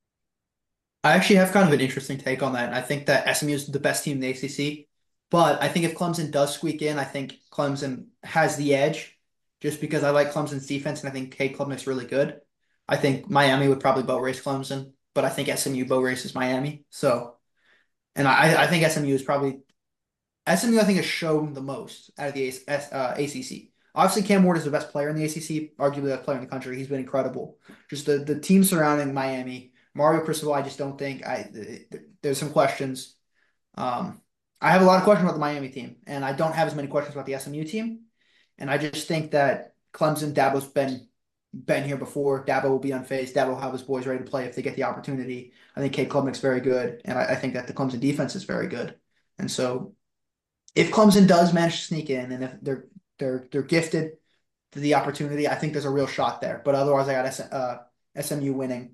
I actually have kind of an interesting take on that. I think that S M U is the best team in the A C C, but I think if Clemson does squeak in, I think Clemson has the edge just because I like Clemson's defense and I think Cade Klubnik's really good. I think Miami would probably boat race Clemson, but I think S M U boat races Miami. So, and I, I think S M U is probably S M U. I think has shown the most out of the uh, A C C. Obviously, Cam Ward is the best player in the A C C, arguably the best player in the country. He's been incredible. Just the the team surrounding Miami. Mario Cristobal, I just don't think I. There's some questions. Um, I have a lot of questions about the Miami team, and I don't have as many questions about the S M U team. And I just think that Clemson, Dabo's been been here before. Dabo will be unfazed. Dabo will have his boys ready to play if they get the opportunity. I think Cade Klubnik's very good, and I, I think that the Clemson defense is very good. And so, if Clemson does manage to sneak in, and if they're they're they're gifted to the opportunity, I think there's a real shot there. But otherwise, I got S, uh, S M U winning.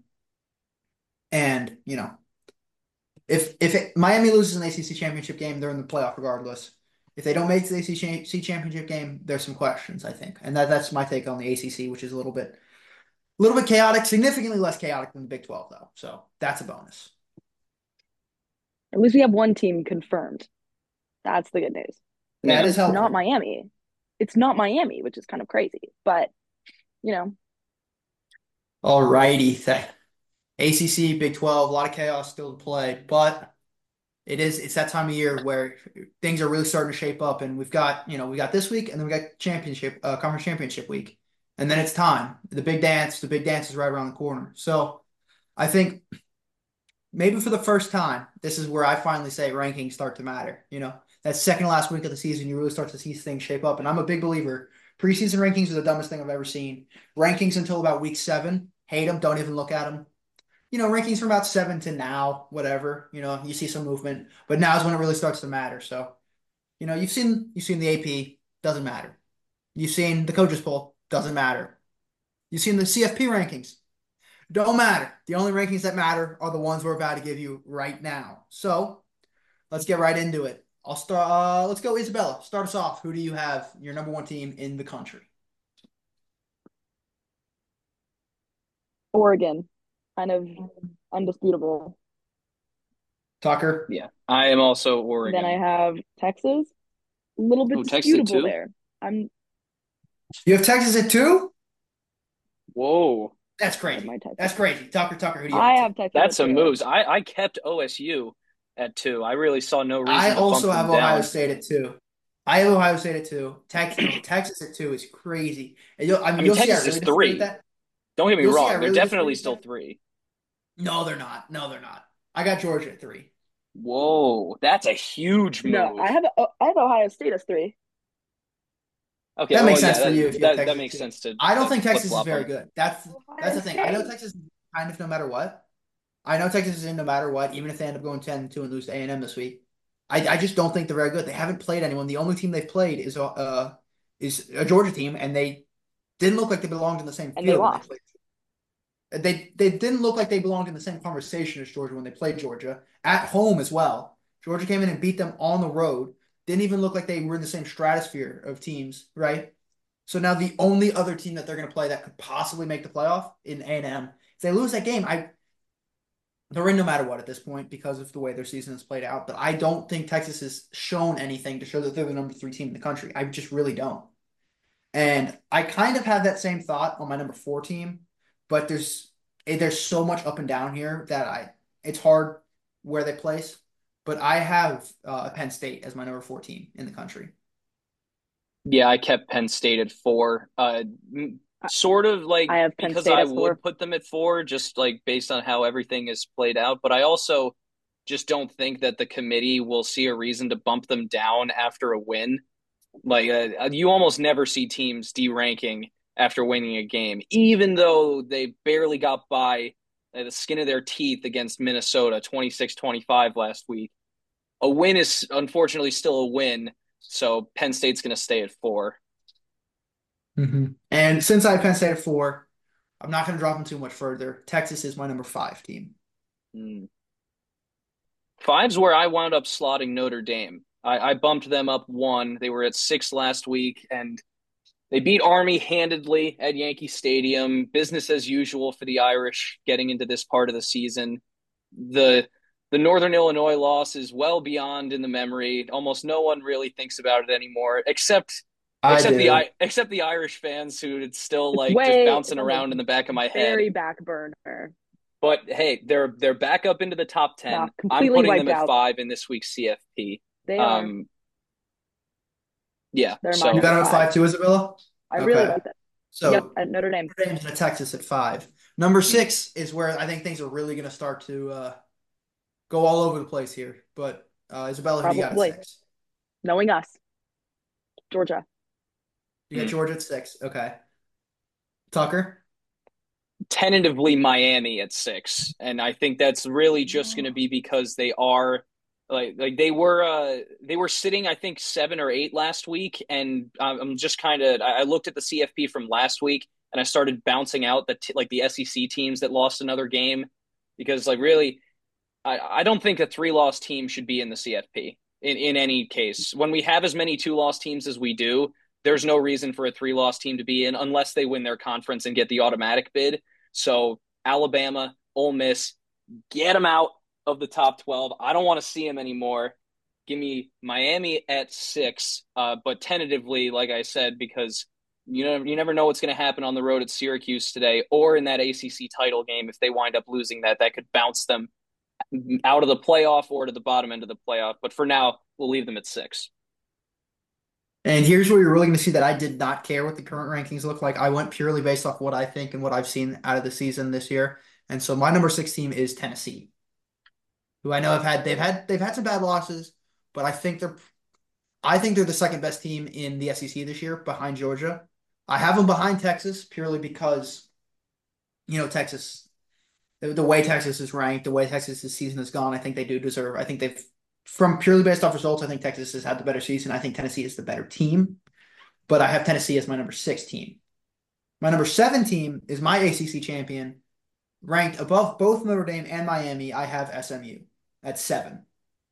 And, you know, if if it, Miami loses an A C C championship game, they're in the playoff regardless. If they don't make the A C C championship game, there's some questions, I think. And that that's my take on the A C C, which is a little bit a little bit chaotic, significantly less chaotic than the Big twelve, though. So that's a bonus. At least we have one team confirmed. That's the good news. That is helpful. It's not Miami. It's not Miami, which is kind of crazy. But, you know. All righty. A C C, Big twelve, a lot of chaos still to play. But it is it's that time of year where things are really starting to shape up. And we've got, you know, we got this week and then we got championship, uh, conference championship week. And then it's time. The big dance, the big dance is right around the corner. So I think maybe for the first time, this is where I finally say rankings start to matter. You know, that second to last week of the season, you really start to see things shape up. And I'm a big believer. Preseason rankings are the dumbest thing I've ever seen. Rankings until about week seven, hate them, don't even look at them. You know, rankings from about seven to now, whatever. You know, you see some movement, but now is when it really starts to matter. So, you know, you've seen you've seen the A P, doesn't matter. You've seen the coaches poll, doesn't matter. You've seen the C F P rankings, don't matter. The only rankings that matter are the ones we're about to give you right now. So, let's get right into it. I'll start. Uh, let's go, Isabella. Start us off. Who do you have your number one team in the country? Oregon, kind of undisputable. Tucker? Yeah, I am also Oregon. Then I have Texas, a little bit Ooh, disputable there. I'm. You have Texas at two? Whoa, that's crazy. That's crazy. Tucker, Tucker, who do you I have? have Texas. That's some moves. I I kept O S U at two. I really saw no reason. I to also bump have them Ohio down. State at two. I have Ohio State at two. Texas, Texas at two is crazy. And you'll, I mean, I mean, you'll Texas see I really is three. That. Don't get me You'll wrong; really they're definitely still that. three. No, they're not. No, they're not. I got Georgia at three. Whoa, that's a huge move. No, I have I have Ohio State as three. Okay, that well, makes sense yeah, for that, you. If you that, that makes sense to. I don't to think Texas is very them. good. That's that's the thing. I know Texas is kind of no matter what. I know Texas is in no matter what, even if they end up going ten and two and lose to A and M this week. I, I just don't think they're very good. They haven't played anyone. The only team they've played is uh is a Georgia team, and they didn't look like they belonged in the same and field. They lost. They, they they didn't look like they belonged in the same conversation as Georgia when they played Georgia at home as well. Georgia came in and beat them on the road. Didn't even look like they were in the same stratosphere of teams, right? So now the only other team that they're going to play that could possibly make the playoff in A and M, if they lose that game, I they're in no matter what at this point because of the way their season has played out. But I don't think Texas has shown anything to show that they're the number three team in the country. I just really don't. And I kind of have that same thought on my number four team, but there's there's so much up and down here that I it's hard where they place. But I have uh, Penn State as my number four team in the country. Yeah, I kept Penn State at four. Uh, sort of like I have Penn because State I at would four. put them at four, just like based on how everything is played out. But I also just don't think that the committee will see a reason to bump them down after a win. Like uh, you almost never see teams deranking after winning a game, even though they barely got by uh, the skin of their teeth against Minnesota twenty-six twenty-five last week. A win is unfortunately still a win, so Penn State's going to stay at four. hmm And since I have Penn State at four, I'm not going to drop them too much further. Texas is my number five team. Mm. Five's where I wound up slotting Notre Dame. I, I bumped them up one. They were at six last week, and they beat Army handedly at Yankee Stadium. Business as usual for the Irish getting into this part of the season. The the Northern Illinois loss is well beyond in the memory. Almost no one really thinks about it anymore, except I except do. the except the Irish fans who it's still It's like just way, bouncing it's on the around in the back of my head. very back burner. But hey, they're they're back up into the top ten. Nah, I'm completely putting them wiped at out. five in this week's C F P. They are. Um, yeah. They're So my You got number them at five. five too, Isabella? I really Okay. like that. Yep, So at Notre Dame. Notre Dame's and Texas at five. Number six is where I think things are really going to start to uh, go all over the place here. But uh, Isabella, who do you got at Probably. six? Knowing us. Georgia. You got Mm. Georgia at six. Okay. Tucker? tentatively Miami at six, and I think that's really just going to be because they are like like they were uh they were sitting I think seven or eight last week, and I'm just kind of I looked at the C F P from last week and I started bouncing out the t- like the S E C teams that lost another game because like really I I don't think a three loss team should be in the C F P in in any case. When we have as many two loss teams as we do, there's no reason for a three loss team to be in unless they win their conference and get the automatic bid. So Alabama, Ole Miss, get them out of the top twelve. I don't want to see them anymore. Give me Miami at six, uh, but tentatively, like I said, because you know you never know what's going to happen on the road at Syracuse today or in that A C C title game. If they wind up losing that, that could bounce them out of the playoff or to the bottom end of the playoff. But for now, we'll leave them at six. And here's where you're really going to see that I did not care what the current rankings look like. I went purely based off what I think and what I've seen out of the season this year. And so my number six team is Tennessee, who I know have had they've had they've had some bad losses, but I think they're I think they're the second best team in the S E C this year behind Georgia. I have them behind Texas purely because you know Texas the, the way Texas is ranked, the way Texas' season has gone, I think they do deserve. I think they've from purely based off results, I think Texas has had the better season. I think Tennessee is the better team, but I have Tennessee as my number six team. My number seven team is my A C C champion, ranked above both Notre Dame and Miami. I have S M U at seven.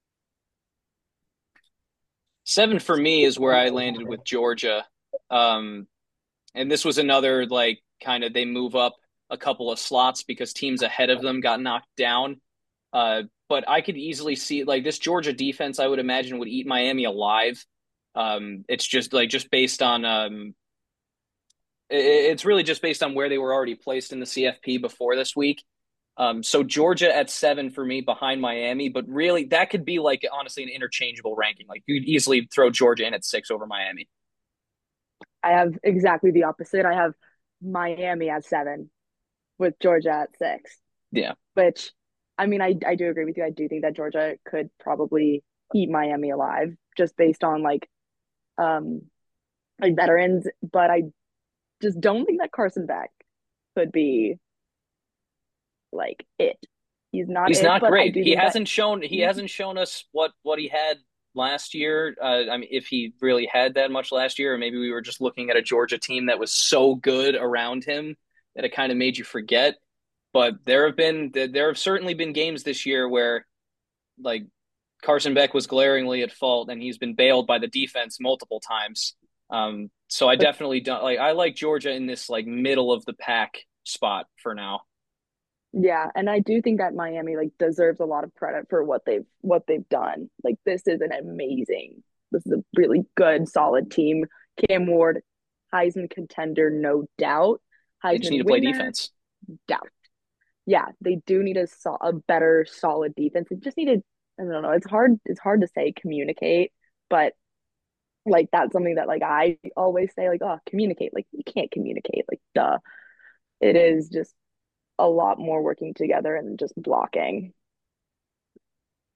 Seven for me is where I landed with Georgia. Um, and this was another like kind of they move up a couple of slots because teams ahead of them got knocked down. Uh, but I could easily see like this Georgia defense, I would imagine would eat Miami alive. Um, it's just like just based on um, it's really just based on where they were already placed in the C F P before this week. Um, so Georgia at seven for me behind Miami, but really that could be like honestly an interchangeable ranking. Like you'd easily throw Georgia in at six over Miami. I have exactly the opposite. I have Miami at seven with Georgia at six. Yeah. Which, I mean, I, I do agree with you. I do think that Georgia could probably eat Miami alive just based on like um like veterans, but I just don't think that Carson Beck could be like it. He's not He's it, not but I great. do He think that hasn't shown he hasn't shown us what what he had last year. Uh, I mean, if he really had that much last year, or maybe we were just looking at a Georgia team that was so good around him that it kind of made you forget. But there have been there have certainly been games this year where like Carson Beck was glaringly at fault, and he's been bailed by the defense multiple times. Um, so I definitely don't like. I like Georgia in this like middle of the pack spot for now. Yeah, and I do think that Miami like deserves a lot of credit for what they've what they've done. Like this is an amazing, this is a really good, solid team. Cam Ward, Heisman contender, no doubt. They just need Heisman to play winner, defense. doubt. Yeah, they do need a so a better, solid defense. They just need to, I don't know. It's hard. It's hard to say communicate, but like that's something that like I always say like, oh, communicate. Like you can't communicate. Like duh. It is just a lot more working together and just blocking.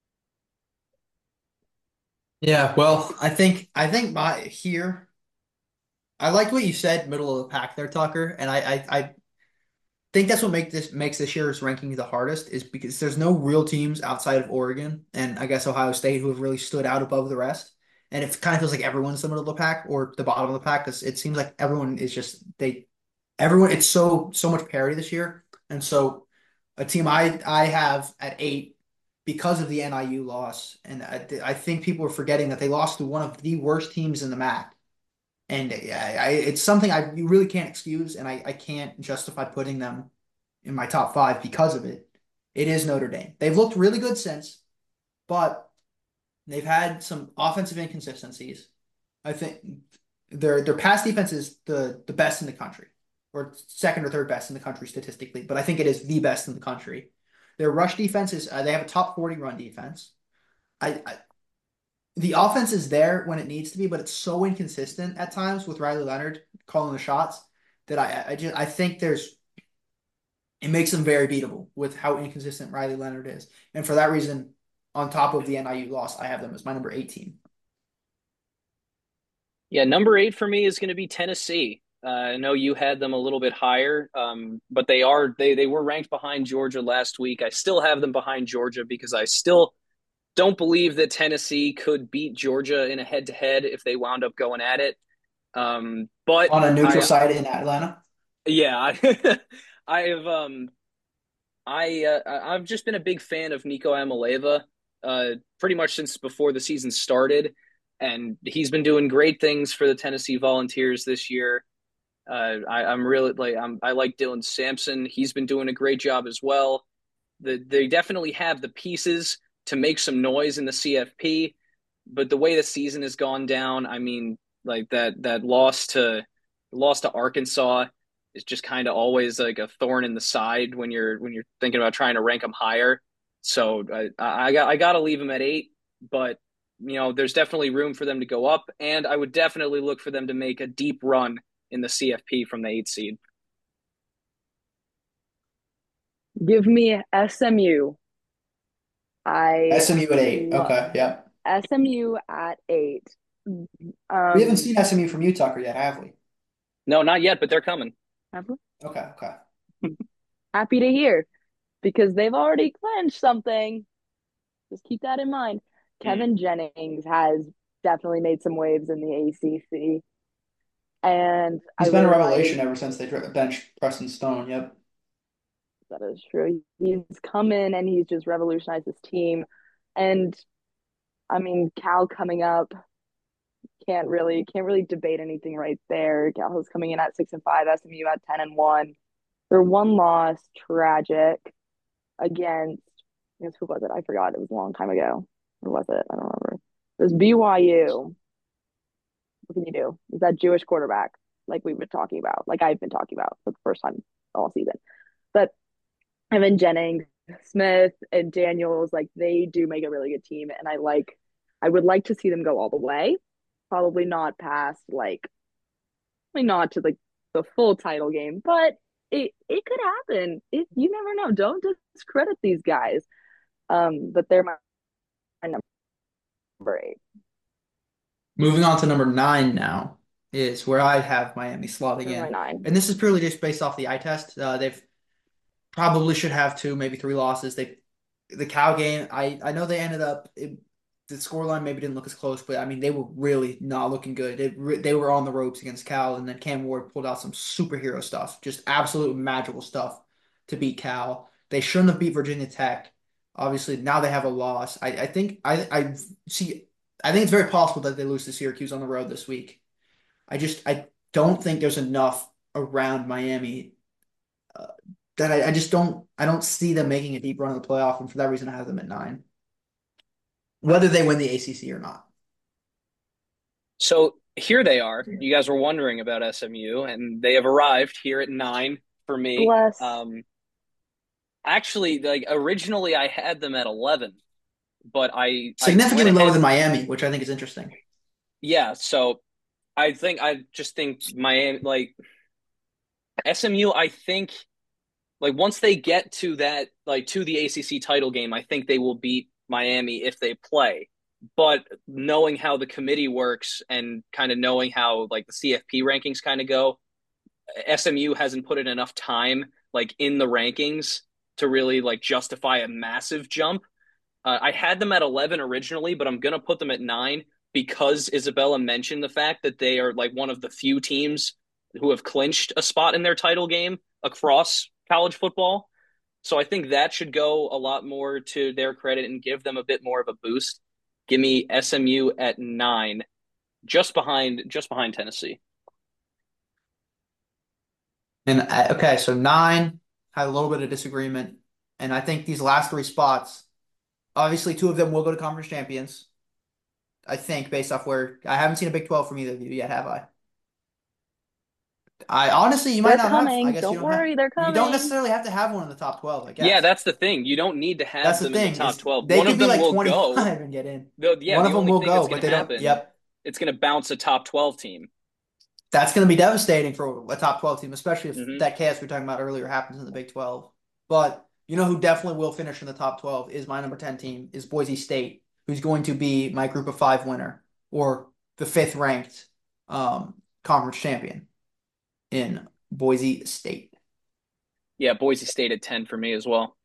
Yeah, well, I think I think my here I liked what you said, middle of the pack there, Tucker, and I I, I think that's what make this makes this year's ranking the hardest is because there's no real teams outside of Oregon and I guess Ohio State who have really stood out above the rest. And it kind of feels like everyone's the middle of the pack or the bottom of the pack because it seems like everyone is just they everyone it's so so much parity this year. And so a team I I have at eight because of the N I U loss, and I, I think people are forgetting that they lost to one of the worst teams in the M A C. And I, I, it's something I you really can't excuse, and I, I can't justify putting them in my top five because of it. It is Notre Dame. They've looked really good since, but they've had some offensive inconsistencies. I think their their pass defense is the the best in the country, or second or third best in the country statistically, but I think it is the best in the country. Their rush defense is uh, they have a top forty run defense. I, I the offense is there when it needs to be, but it's so inconsistent at times with Riley Leonard calling the shots that I I just I think there's it makes them very beatable with how inconsistent Riley Leonard is. And for that reason, on top of the N I U loss, I have them as my number eighteen. Yeah, number eight for me is going to be Tennessee. Uh, I know you had them a little bit higher, um, but they are they they were ranked behind Georgia last week. I still have them behind Georgia because I still don't believe that Tennessee could beat Georgia in a head to head if they wound up going at it. Um, but On a neutral I side in Atlanta. yeah, I, I've um I uh, I've just been a big fan of Nico Amaleva, uh, pretty much since before the season started, and he's been doing great things for the Tennessee Volunteers this year. Uh, I, I'm really like I'm, I like Dylan Sampson. He's been doing a great job as well. The, they definitely have the pieces to make some noise in the C F P, but the way the season has gone down, I mean, like that that loss to loss to Arkansas is just kind of always like a thorn in the side when you're when you're thinking about trying to rank them higher. So I, I got I got to leave them at eight, but you know, there's definitely room for them to go up, and I would definitely look for them to make a deep run in the C F P from the eight seed. Give me S M U. I S M U at eight. love Okay, yeah. S M U at eight. We haven't Um, seen S M U from you, Tucker, yet, have we? No, not yet, but they're coming. Okay, okay. happy to hear because they've already clinched something. Just keep that in mind. Mm. Kevin Jennings has definitely made some waves in the A C C, and I He's been a really like revelation ever since they benched Preston Stone. Yep. that is true. He's come in and he's just revolutionized this team. And I mean, Cal coming up can't really can't really debate anything right there. Cal is coming in at six and five, S M U at ten and one. Their one loss, tragic against I guess who was it? I forgot. It was a long time ago. Who was it? I don't remember. It was B Y U. What can you do? Is that Jewish quarterback like we've been talking about, like I've been talking about for the first time all season. But Evan Jennings, Smith, and Daniels, like they do make a really good team, and I like, I would like to see them go all the way. Probably not past like, probably not to like the full title game, but it it could happen. It you never know. Don't discredit these guys. Um, but they're my, my number eight. Moving on to number nine now is where I have Miami slotting They're my in. nine. And this is purely just based off the eye test. Uh, they've probably should have two, maybe three losses. They the Cal game, I I know they ended up it, the scoreline maybe didn't look as close, but I mean they were really not looking good. They re- they were on the ropes against Cal, and then Cam Ward pulled out some superhero stuff, just absolute magical stuff to beat Cal. They shouldn't have beat Virginia Tech. Obviously, now they have a loss. I I think I I see. I think it's very possible that they lose to Syracuse on the road this week. I just I don't think there's enough around Miami uh, that I, I just don't I don't see them making a deep run in the playoff, and for that reason I have them at nine, whether they win the A C C or not. So here they are. You guys were wondering about S M U, and they have arrived here at nine for me. Bless. Um, actually, like originally, I had them at eleven, but I I went Significantly lower ahead. than Miami, which I think is interesting. Yeah, so I think I just think Miami, like S M U, I think like once they get to that, like to the A C C title game, I think they will beat Miami if they play. But knowing how the committee works and kind of knowing how like the C F P rankings kind of go, S M U hasn't put in enough time like in the rankings to really like justify a massive jump. Uh, I had them at eleven originally, but I'm going to put them at nine because Isabella mentioned the fact that they are like one of the few teams who have clinched a spot in their title game across college football. So I think that should go a lot more to their credit and give them a bit more of a boost. Give me S M U at nine, just behind just behind Tennessee. And uh, okay, so nine had a little bit of disagreement, and I think these last three spots, obviously two of them will go to conference champions. I think based off where I haven't seen a Big twelve from either of you yet, have I? I honestly, you might They're not have. I coming. guess you Don't don't have. worry, they're You don't coming. necessarily have to have one in the top twelve, I Yeah, guess. that's the thing. You don't need to That's have the them in the thing top is twelve. they One could of be them like will go. twenty-five and get in. Though, yeah, One the of them only will thing that's go, going but to they don't. happen, Yep. it's going to bounce a top twelve team. That's going to be devastating for a top twelve team, especially if Mm-hmm. that chaos we were talking about earlier happens in the Big twelve. But you know who definitely will finish in the top twelve is my number ten team, is Boise State, who's going to be my group of five winner or the fifth ranked um, conference champion in Boise State. Yeah, Boise State at ten for me as well.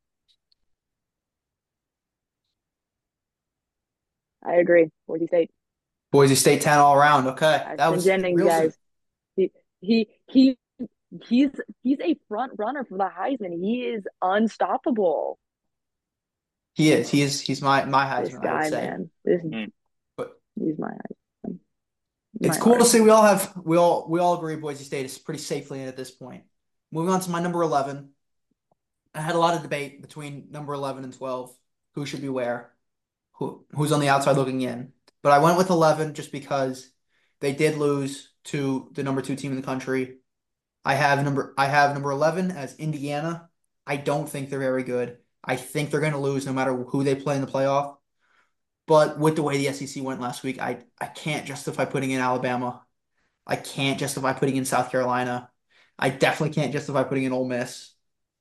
I agree. Boise State. Boise State ten all around. Okay. That Ashton was Jennings, real soon. guys. He he he he's he's a front runner for the Heisman. He is unstoppable. He is. He is. He's my my This Heisman, I would guy, say. man. This Mm. But he's my Heisman. it's My cool to heart. see we all have we all we all agree Boise State is pretty safely in at this point. Moving on to my number eleven. I had a lot of debate between number eleven and twelve. Who should be where? Who who's on the outside looking in? But I went with eleven just because they did lose to the number two team in the country. I have number I have number eleven as Indiana. I don't think they're very good. I think they're going to lose no matter who they play in the playoff. But with the way the S E C went last week, I I can't justify putting in Alabama. I can't justify putting in South Carolina. I definitely can't justify putting in Ole Miss.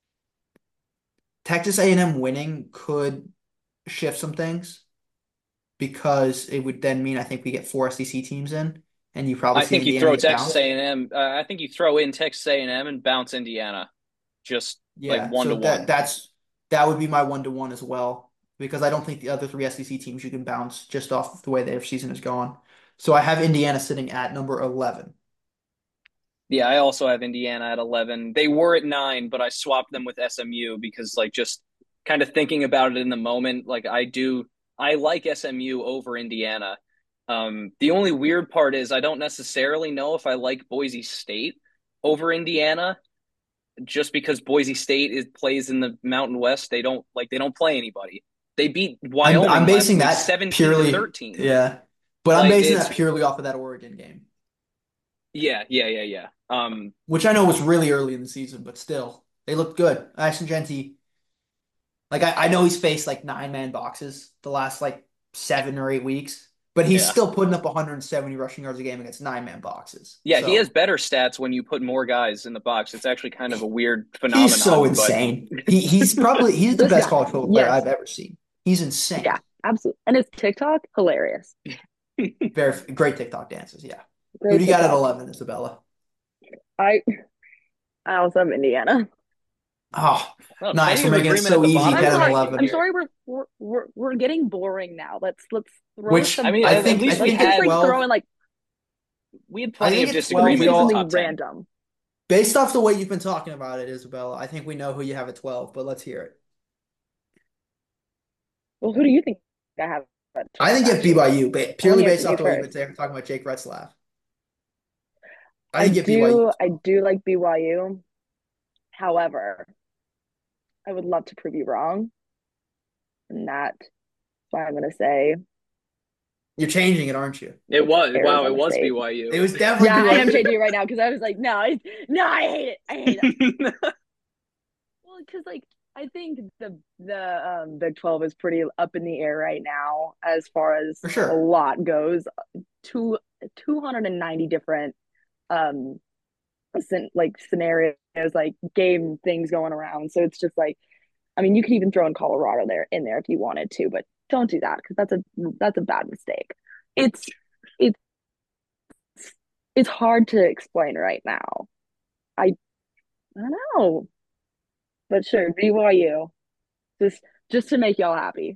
Texas A and M winning could shift some things because it would then mean I think we get four S E C teams in, and you probably I see think you Indiana throw get Texas bounced. A and M. Uh, I think you throw in Texas A and M and bounce Indiana, just like Yeah, one so to that one. that's that would be my one to one as well because I don't think the other three S E C teams you can bounce just off the way their season has gone. So I have Indiana sitting at number eleven. Yeah, I also have Indiana at eleven. They were at nine, but I swapped them with S M U because, like, just kind of thinking about it in the moment, like, I do, I like S M U over Indiana. Um, the only weird part is I don't necessarily know if I like Boise State over Indiana, just because Boise State is plays in the Mountain West. They don't like they don't play anybody. They beat I'm I'm Wyoming last basing week that seventeen to purely, thirteen. yeah, but I'm Like basing it's that purely off of that Oregon game, yeah, yeah, yeah, yeah. Um, which I know was really early in the season, but still, they looked good. Ashton Genty, like I, I know he's faced like nine man boxes the last like seven or eight weeks, but he's yeah. still putting up one hundred seventy rushing yards a game against nine man boxes. Yeah, he has So better stats when you put more guys in the box. It's actually kind of a weird he's so phenomenon, but insane. He he's probably he's the This best guy, college football player yes, I've ever seen. He's insane. yeah, absolutely. And his TikTok, hilarious. Very great TikTok dances. Yeah. Who Great do you got at TikTok. eleven, Isabella? I I also have Indiana. Oh, well, nice. plenty We're of making it agreement at so the easy, bottom I'm of ten the and sorry. ranking I'm eleven. here. sorry. We're we're we're, we're getting boring now. Let's let's throw Which some. I mean, I at, at think I least we Let's think just at had like throw twelve. in like we had I plenty think of at twelve let's we disagreement do in the all something top ten. random. based off the way you've been talking about it, Isabella, I think we know who you have at twelve, but let's hear it. Well, who do you think I have at I twelve? think you have Actually, B Y U, but I want purely to hear based from off you the way you've been first. saying- talking about Jake Retzlaff. I I think you have B Y U do at I twelve. do like B Y U. However, I would love to prove you wrong, and that's why I'm going to say You're changing it, aren't you? It it's was wow, it Arizona was State. It B Y U. was definitely Yeah, I am B Y U. changing it right now because I was like, no, it's, no, I hate it. I hate it. Well, because like I think the the um, Big twelve is pretty up in the air right now as far as For a sure. lot goes. Two two hundred and ninety different um like scenarios, like game things going around. So it's just like I mean, you could even throw in Colorado there in there if you wanted to, but don't do that because that's a that's a bad mistake. It's it's it's hard to explain right now. I I don't know, but sure, B Y U just just to make y'all happy.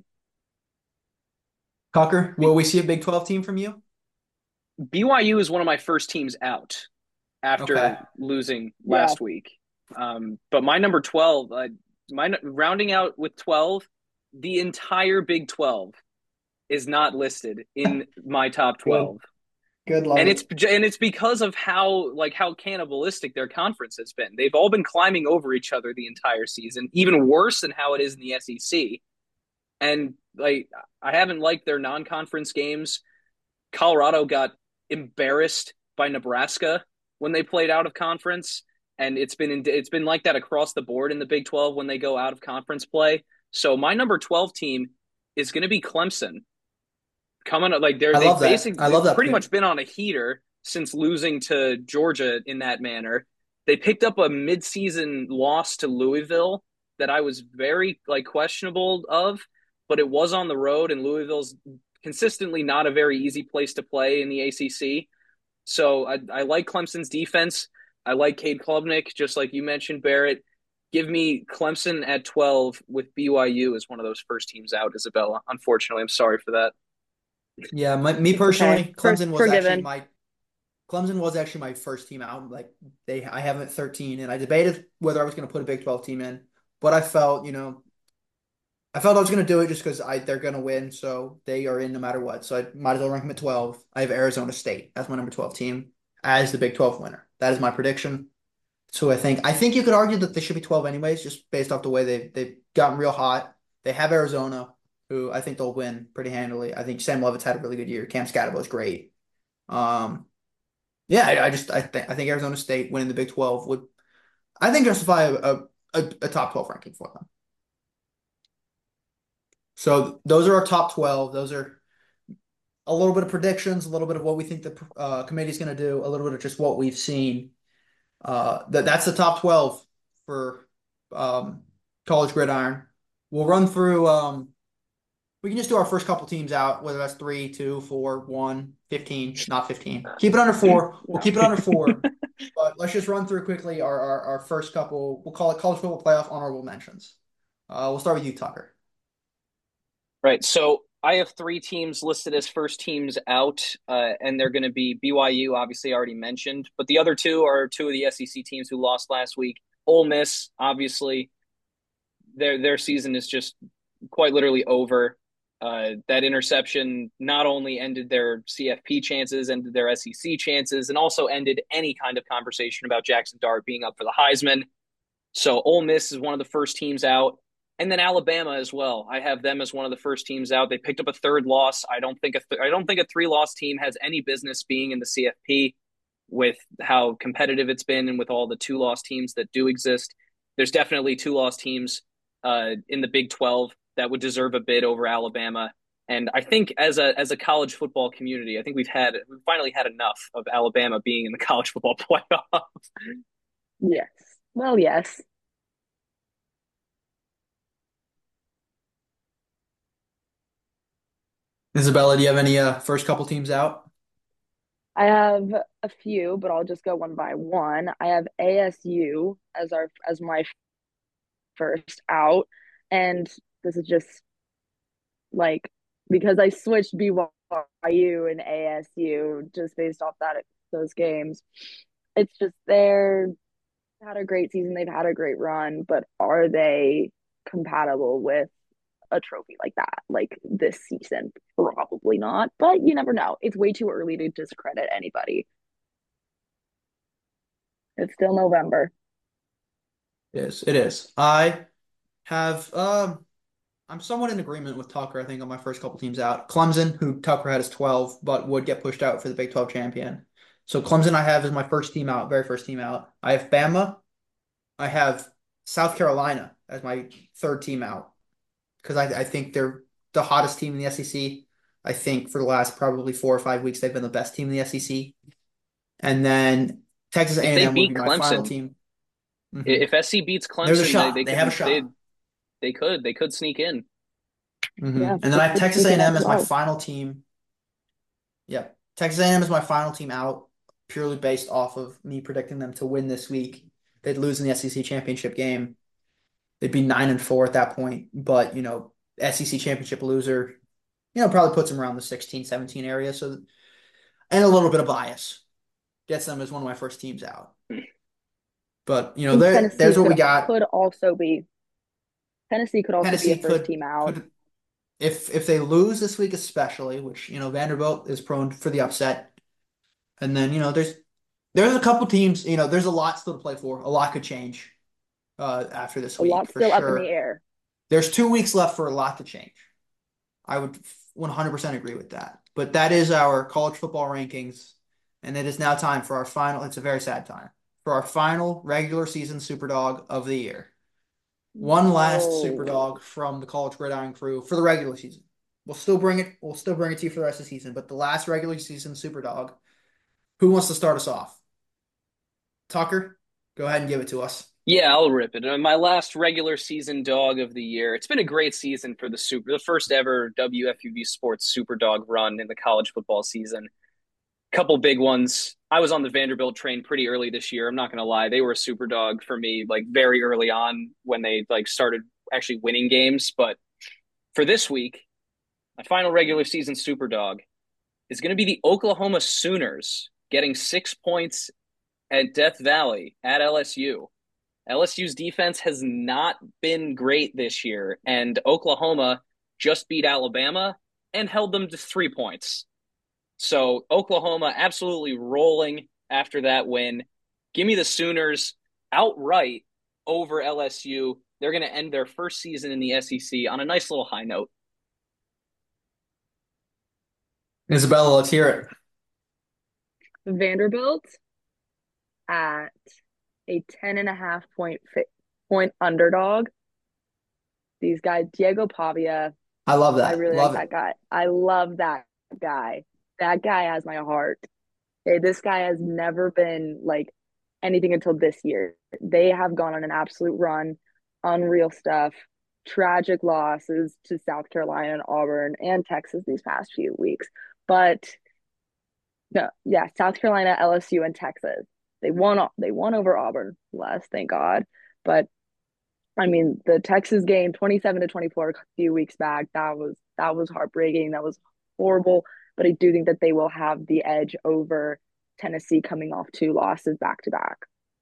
Tucker, will we see a Big twelve team from you? B Y U is one of my first teams out Okay. after losing Yeah, last week. Um, but my number twelve, uh, my rounding out with twelve, the entire Big twelve is not listed in my top Good. twelve. Good. Love And it's it. and it's because of how like how cannibalistic their conference has been. They've all been climbing over each other the entire season, even worse than how it is in the S E C. And like I haven't liked their non-conference games. Colorado got embarrassed by Nebraska when they played out of conference, and it's been in, it's been like that across the board in the Big twelve when they go out of conference play. So my number twelve team is going to be Clemson. Coming up, like they're I they've love that. basically I love they've that pretty pick. much been on a heater since losing to Georgia in that manner. They picked up a midseason loss to Louisville that I was very like questionable of, but it was on the road, and Louisville's consistently not a very easy place to play in the A C C. So I, I like Clemson's defense. I like Cade Klubnik, just like you mentioned, Barrett. Give me Clemson at twelve with B Y U as one of those first teams out, Isabella. Unfortunately, I'm sorry for that. Yeah, my, me it's okay. personally, For, Clemson was actually forgiven. my Clemson was actually my first team out. Like they, I have them at thirteen, and I debated whether I was going to put a Big twelve team in, but I felt, you know, I felt I was going to do it just because I they're going to win, so they are in no matter what. So I might as well rank them at twelve. I have Arizona State as my number twelve team as the Big twelve winner. That is my prediction. So I think I think you could argue that they should be twelve anyways, just based off the way they they've gotten real hot. They have Arizona, who I think they'll win pretty handily. I think Sam Levitt's had a really good year. Cam Scatterbo's great. Um, yeah, I, I just I think I think Arizona State winning the Big twelve would I think justify a a, a, a top twelve ranking for them. So those are our top twelve. Those are a little bit of predictions, a little bit of what we think the uh, committee is going to do, a little bit of just what we've seen. Uh, that that's the top twelve for um, college gridiron. We'll run through. Um, we can just do our first couple teams out, whether that's three, two, four, one, fifteen, not fifteen. Keep it under four. We'll No. keep it under four. But let's just run through quickly our, our, our first couple. We'll call it college football playoff honorable mentions. Uh, we'll start with you, Tucker. Right. So I have three teams listed as first teams out, uh, and they're going to be B Y U, obviously already mentioned, but the other two are two of the S E C teams who lost last week. Ole Miss, obviously, their their season is just quite literally over. Uh, that interception not only ended their C F P chances, ended their S E C chances, and also ended any kind of conversation about Jackson Dart being up for the Heisman. So Ole Miss is one of the first teams out. And then Alabama as well. I have them as one of the first teams out. They picked up a third loss. I don't think a th- I don't think a three-loss team has any business being in the C F P with how competitive it's been and with all the two-loss teams that do exist. There's definitely two-loss teams uh, in the Big twelve that would deserve a bid over Alabama. And I think as a as a college football community, I think we've had we've finally had enough of Alabama being in the college football playoff. Yes. Well, yes. Isabella, do you have any uh, first couple teams out? I have a few, but I'll just go one by one. I have A S U as our as my first out, and this is just like because I switched B Y U and A S U just based off that those games. It's just they're had a great season, they've had a great run, but are they compatible with a trophy like that like this season? Probably not, but you never know. It's way too early to discredit anybody. It's still November. It is. It is. I have um I'm somewhat in agreement with Tucker, I think, on my first couple teams out. Clemson, who Tucker had as twelve, but would get pushed out for the Big twelve champion. So Clemson I have as my first team out, very first team out. I have Bama. I have South Carolina as my third team out because I, I think they're the hottest team in the S E C. I think for the last probably four or five weeks, they've been the best team in the S E C. And then Texas If they A and M would be beat my final Clemson, team. hmm if S C beats There's a Clemson, they, shot. they They have a could they shot. They could. They could sneak in. Mm-hmm. Yeah, And then they I have could Texas sneak in A and M as as my well. final team. Yep. Texas A and M is my final team out purely based off of me predicting them to win this week. They'd lose in the S E C championship game. They'd be nine and four at that point. But, you know, S E C championship loser, you know, probably puts them around the sixteen, seventeen area. So, and a little bit of bias gets them as one of my first teams out. But, you know, And there, Tennessee there's what could we got. could also be Tennessee could also be a Tennessee first could team out. could if if they lose this week especially, which, you know, Vanderbilt is prone for the upset. And then, you know, there's there's a couple teams, you know, there's a lot still to play for. A lot could change uh after this A week lot for still up in the sure. air. There's two weeks left for a lot to change. I would one hundred percent agree with that. But that is our college football rankings, and it is now time for our final, it's a very sad time, for our final regular season Superdog of the year. One last No. Superdog from the College Gridiron crew for the regular season. We'll still bring it, we'll still bring it to you for the rest of the season, but the last regular season Superdog, who wants to start us off? Tucker, go ahead and give it to us. Yeah, I'll rip it. Uh, My last regular season dog of the year. It's been a great season for the super, the first ever W F U V Sports Super Dog run in the college football season. Couple big ones. I was on the Vanderbilt train pretty early this year. I'm not going to lie. They were a super dog for me, like very early on when they like started actually winning games. But for this week, my final regular season super dog is going to be the Oklahoma Sooners getting six points at Death Valley at L S U. L S U's defense has not been great this year, and Oklahoma just beat Alabama and held them to three points. So Oklahoma absolutely rolling after that win. Give me the Sooners outright over L S U. They're going to end their first season in the S E C on a nice little high note. Isabella, let's hear it. Vanderbilt at a ten and a half point fi- point underdog. These guys, Diego Pavia, I love I that. really like Love it. that guy. I love that guy. That guy has my heart. Okay, this guy has never been like anything until this year. They have gone on an absolute run, unreal stuff, tragic losses to South Carolina and Auburn and Texas these past few weeks. But no, yeah, South Carolina, L S U, and Texas. They won. They won over Auburn last, thank God. But I mean, the Texas game, twenty-seven to twenty-four, a few weeks back, that was that was heartbreaking. That was horrible. But I do think that they will have the edge over Tennessee coming off two losses back to back.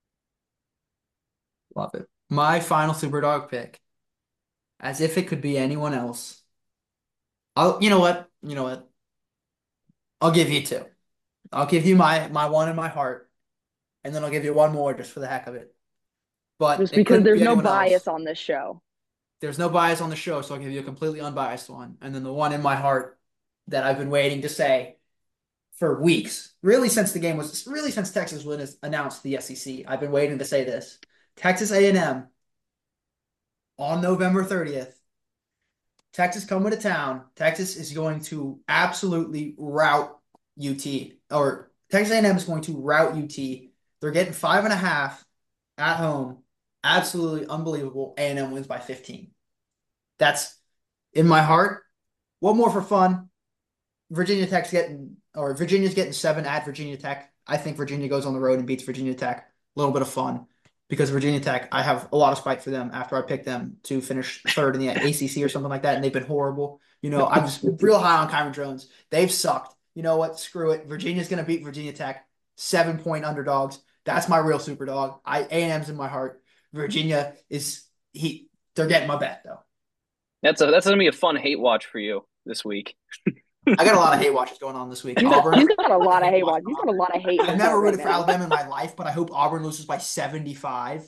Love it. My final Superdog pick, as if it could be anyone else. I'll, you know what? You know what? I'll give you two. I'll give you my my one in my heart, and then I'll give you one more just for the heck of it. But Just it because couldn't there's be no anyone bias else. on this show. There's no bias on the show, so I'll give you a completely unbiased one. And then the one in my heart that I've been waiting to say for weeks, really since the game was, really since Texas was announced the S E C. I've been waiting to say this. Texas A and M on November thirtieth. Texas coming to town. Texas is going to absolutely rout U T, or Texas A and M is going to rout U T. They're getting five and a half at home. Absolutely unbelievable. A and M wins by fifteen. That's in my heart. One more for fun. Virginia Tech's getting, or Virginia's getting seven at Virginia Tech. I think Virginia goes on the road and beats Virginia Tech. A little bit of fun because Virginia Tech, I have a lot of spite for them after I picked them to finish third in the A C C or something like that, and they've been horrible. You know, I was real high on Kyron Jones. They've sucked. You know what? Screw it. Virginia's going to beat Virginia Tech. Seven point underdogs. That's my real super dog. I A and M's in my heart. Virginia is he. They're getting my bet though. That's a that's gonna be a fun hate watch for you this week. I got a lot of hate watches going on this week. You got, Auburn. you got a lot of hate watch watch. You got a lot of hate in I've the never chat right rooted for now. Alabama in my life, but I hope Auburn loses by seventy-five.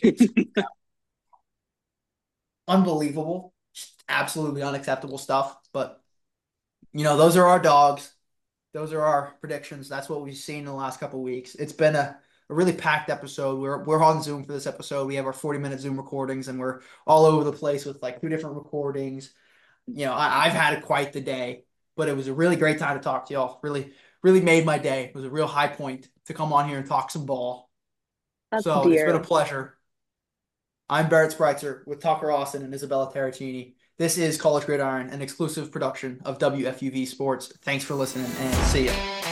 Unbelievable. Just absolutely unacceptable stuff. But, you know, those are our dogs. Those are our predictions. That's what we've seen in the last couple of weeks. It's been a, a really packed episode. We're we're on Zoom for this episode. We have our forty minute Zoom recordings, and we're all over the place with like two different recordings. You know, I, I've had quite the day, but it was a really great time to talk to y'all. Really, really made my day. It was a real high point to come on here and talk some ball. That's So it's been a dear. pleasure. I'm Barrett Spreitzer with Tucker Austin and Isabella Terracini. This is College Gridiron, an exclusive production of W F U V Sports. Thanks for listening and see ya.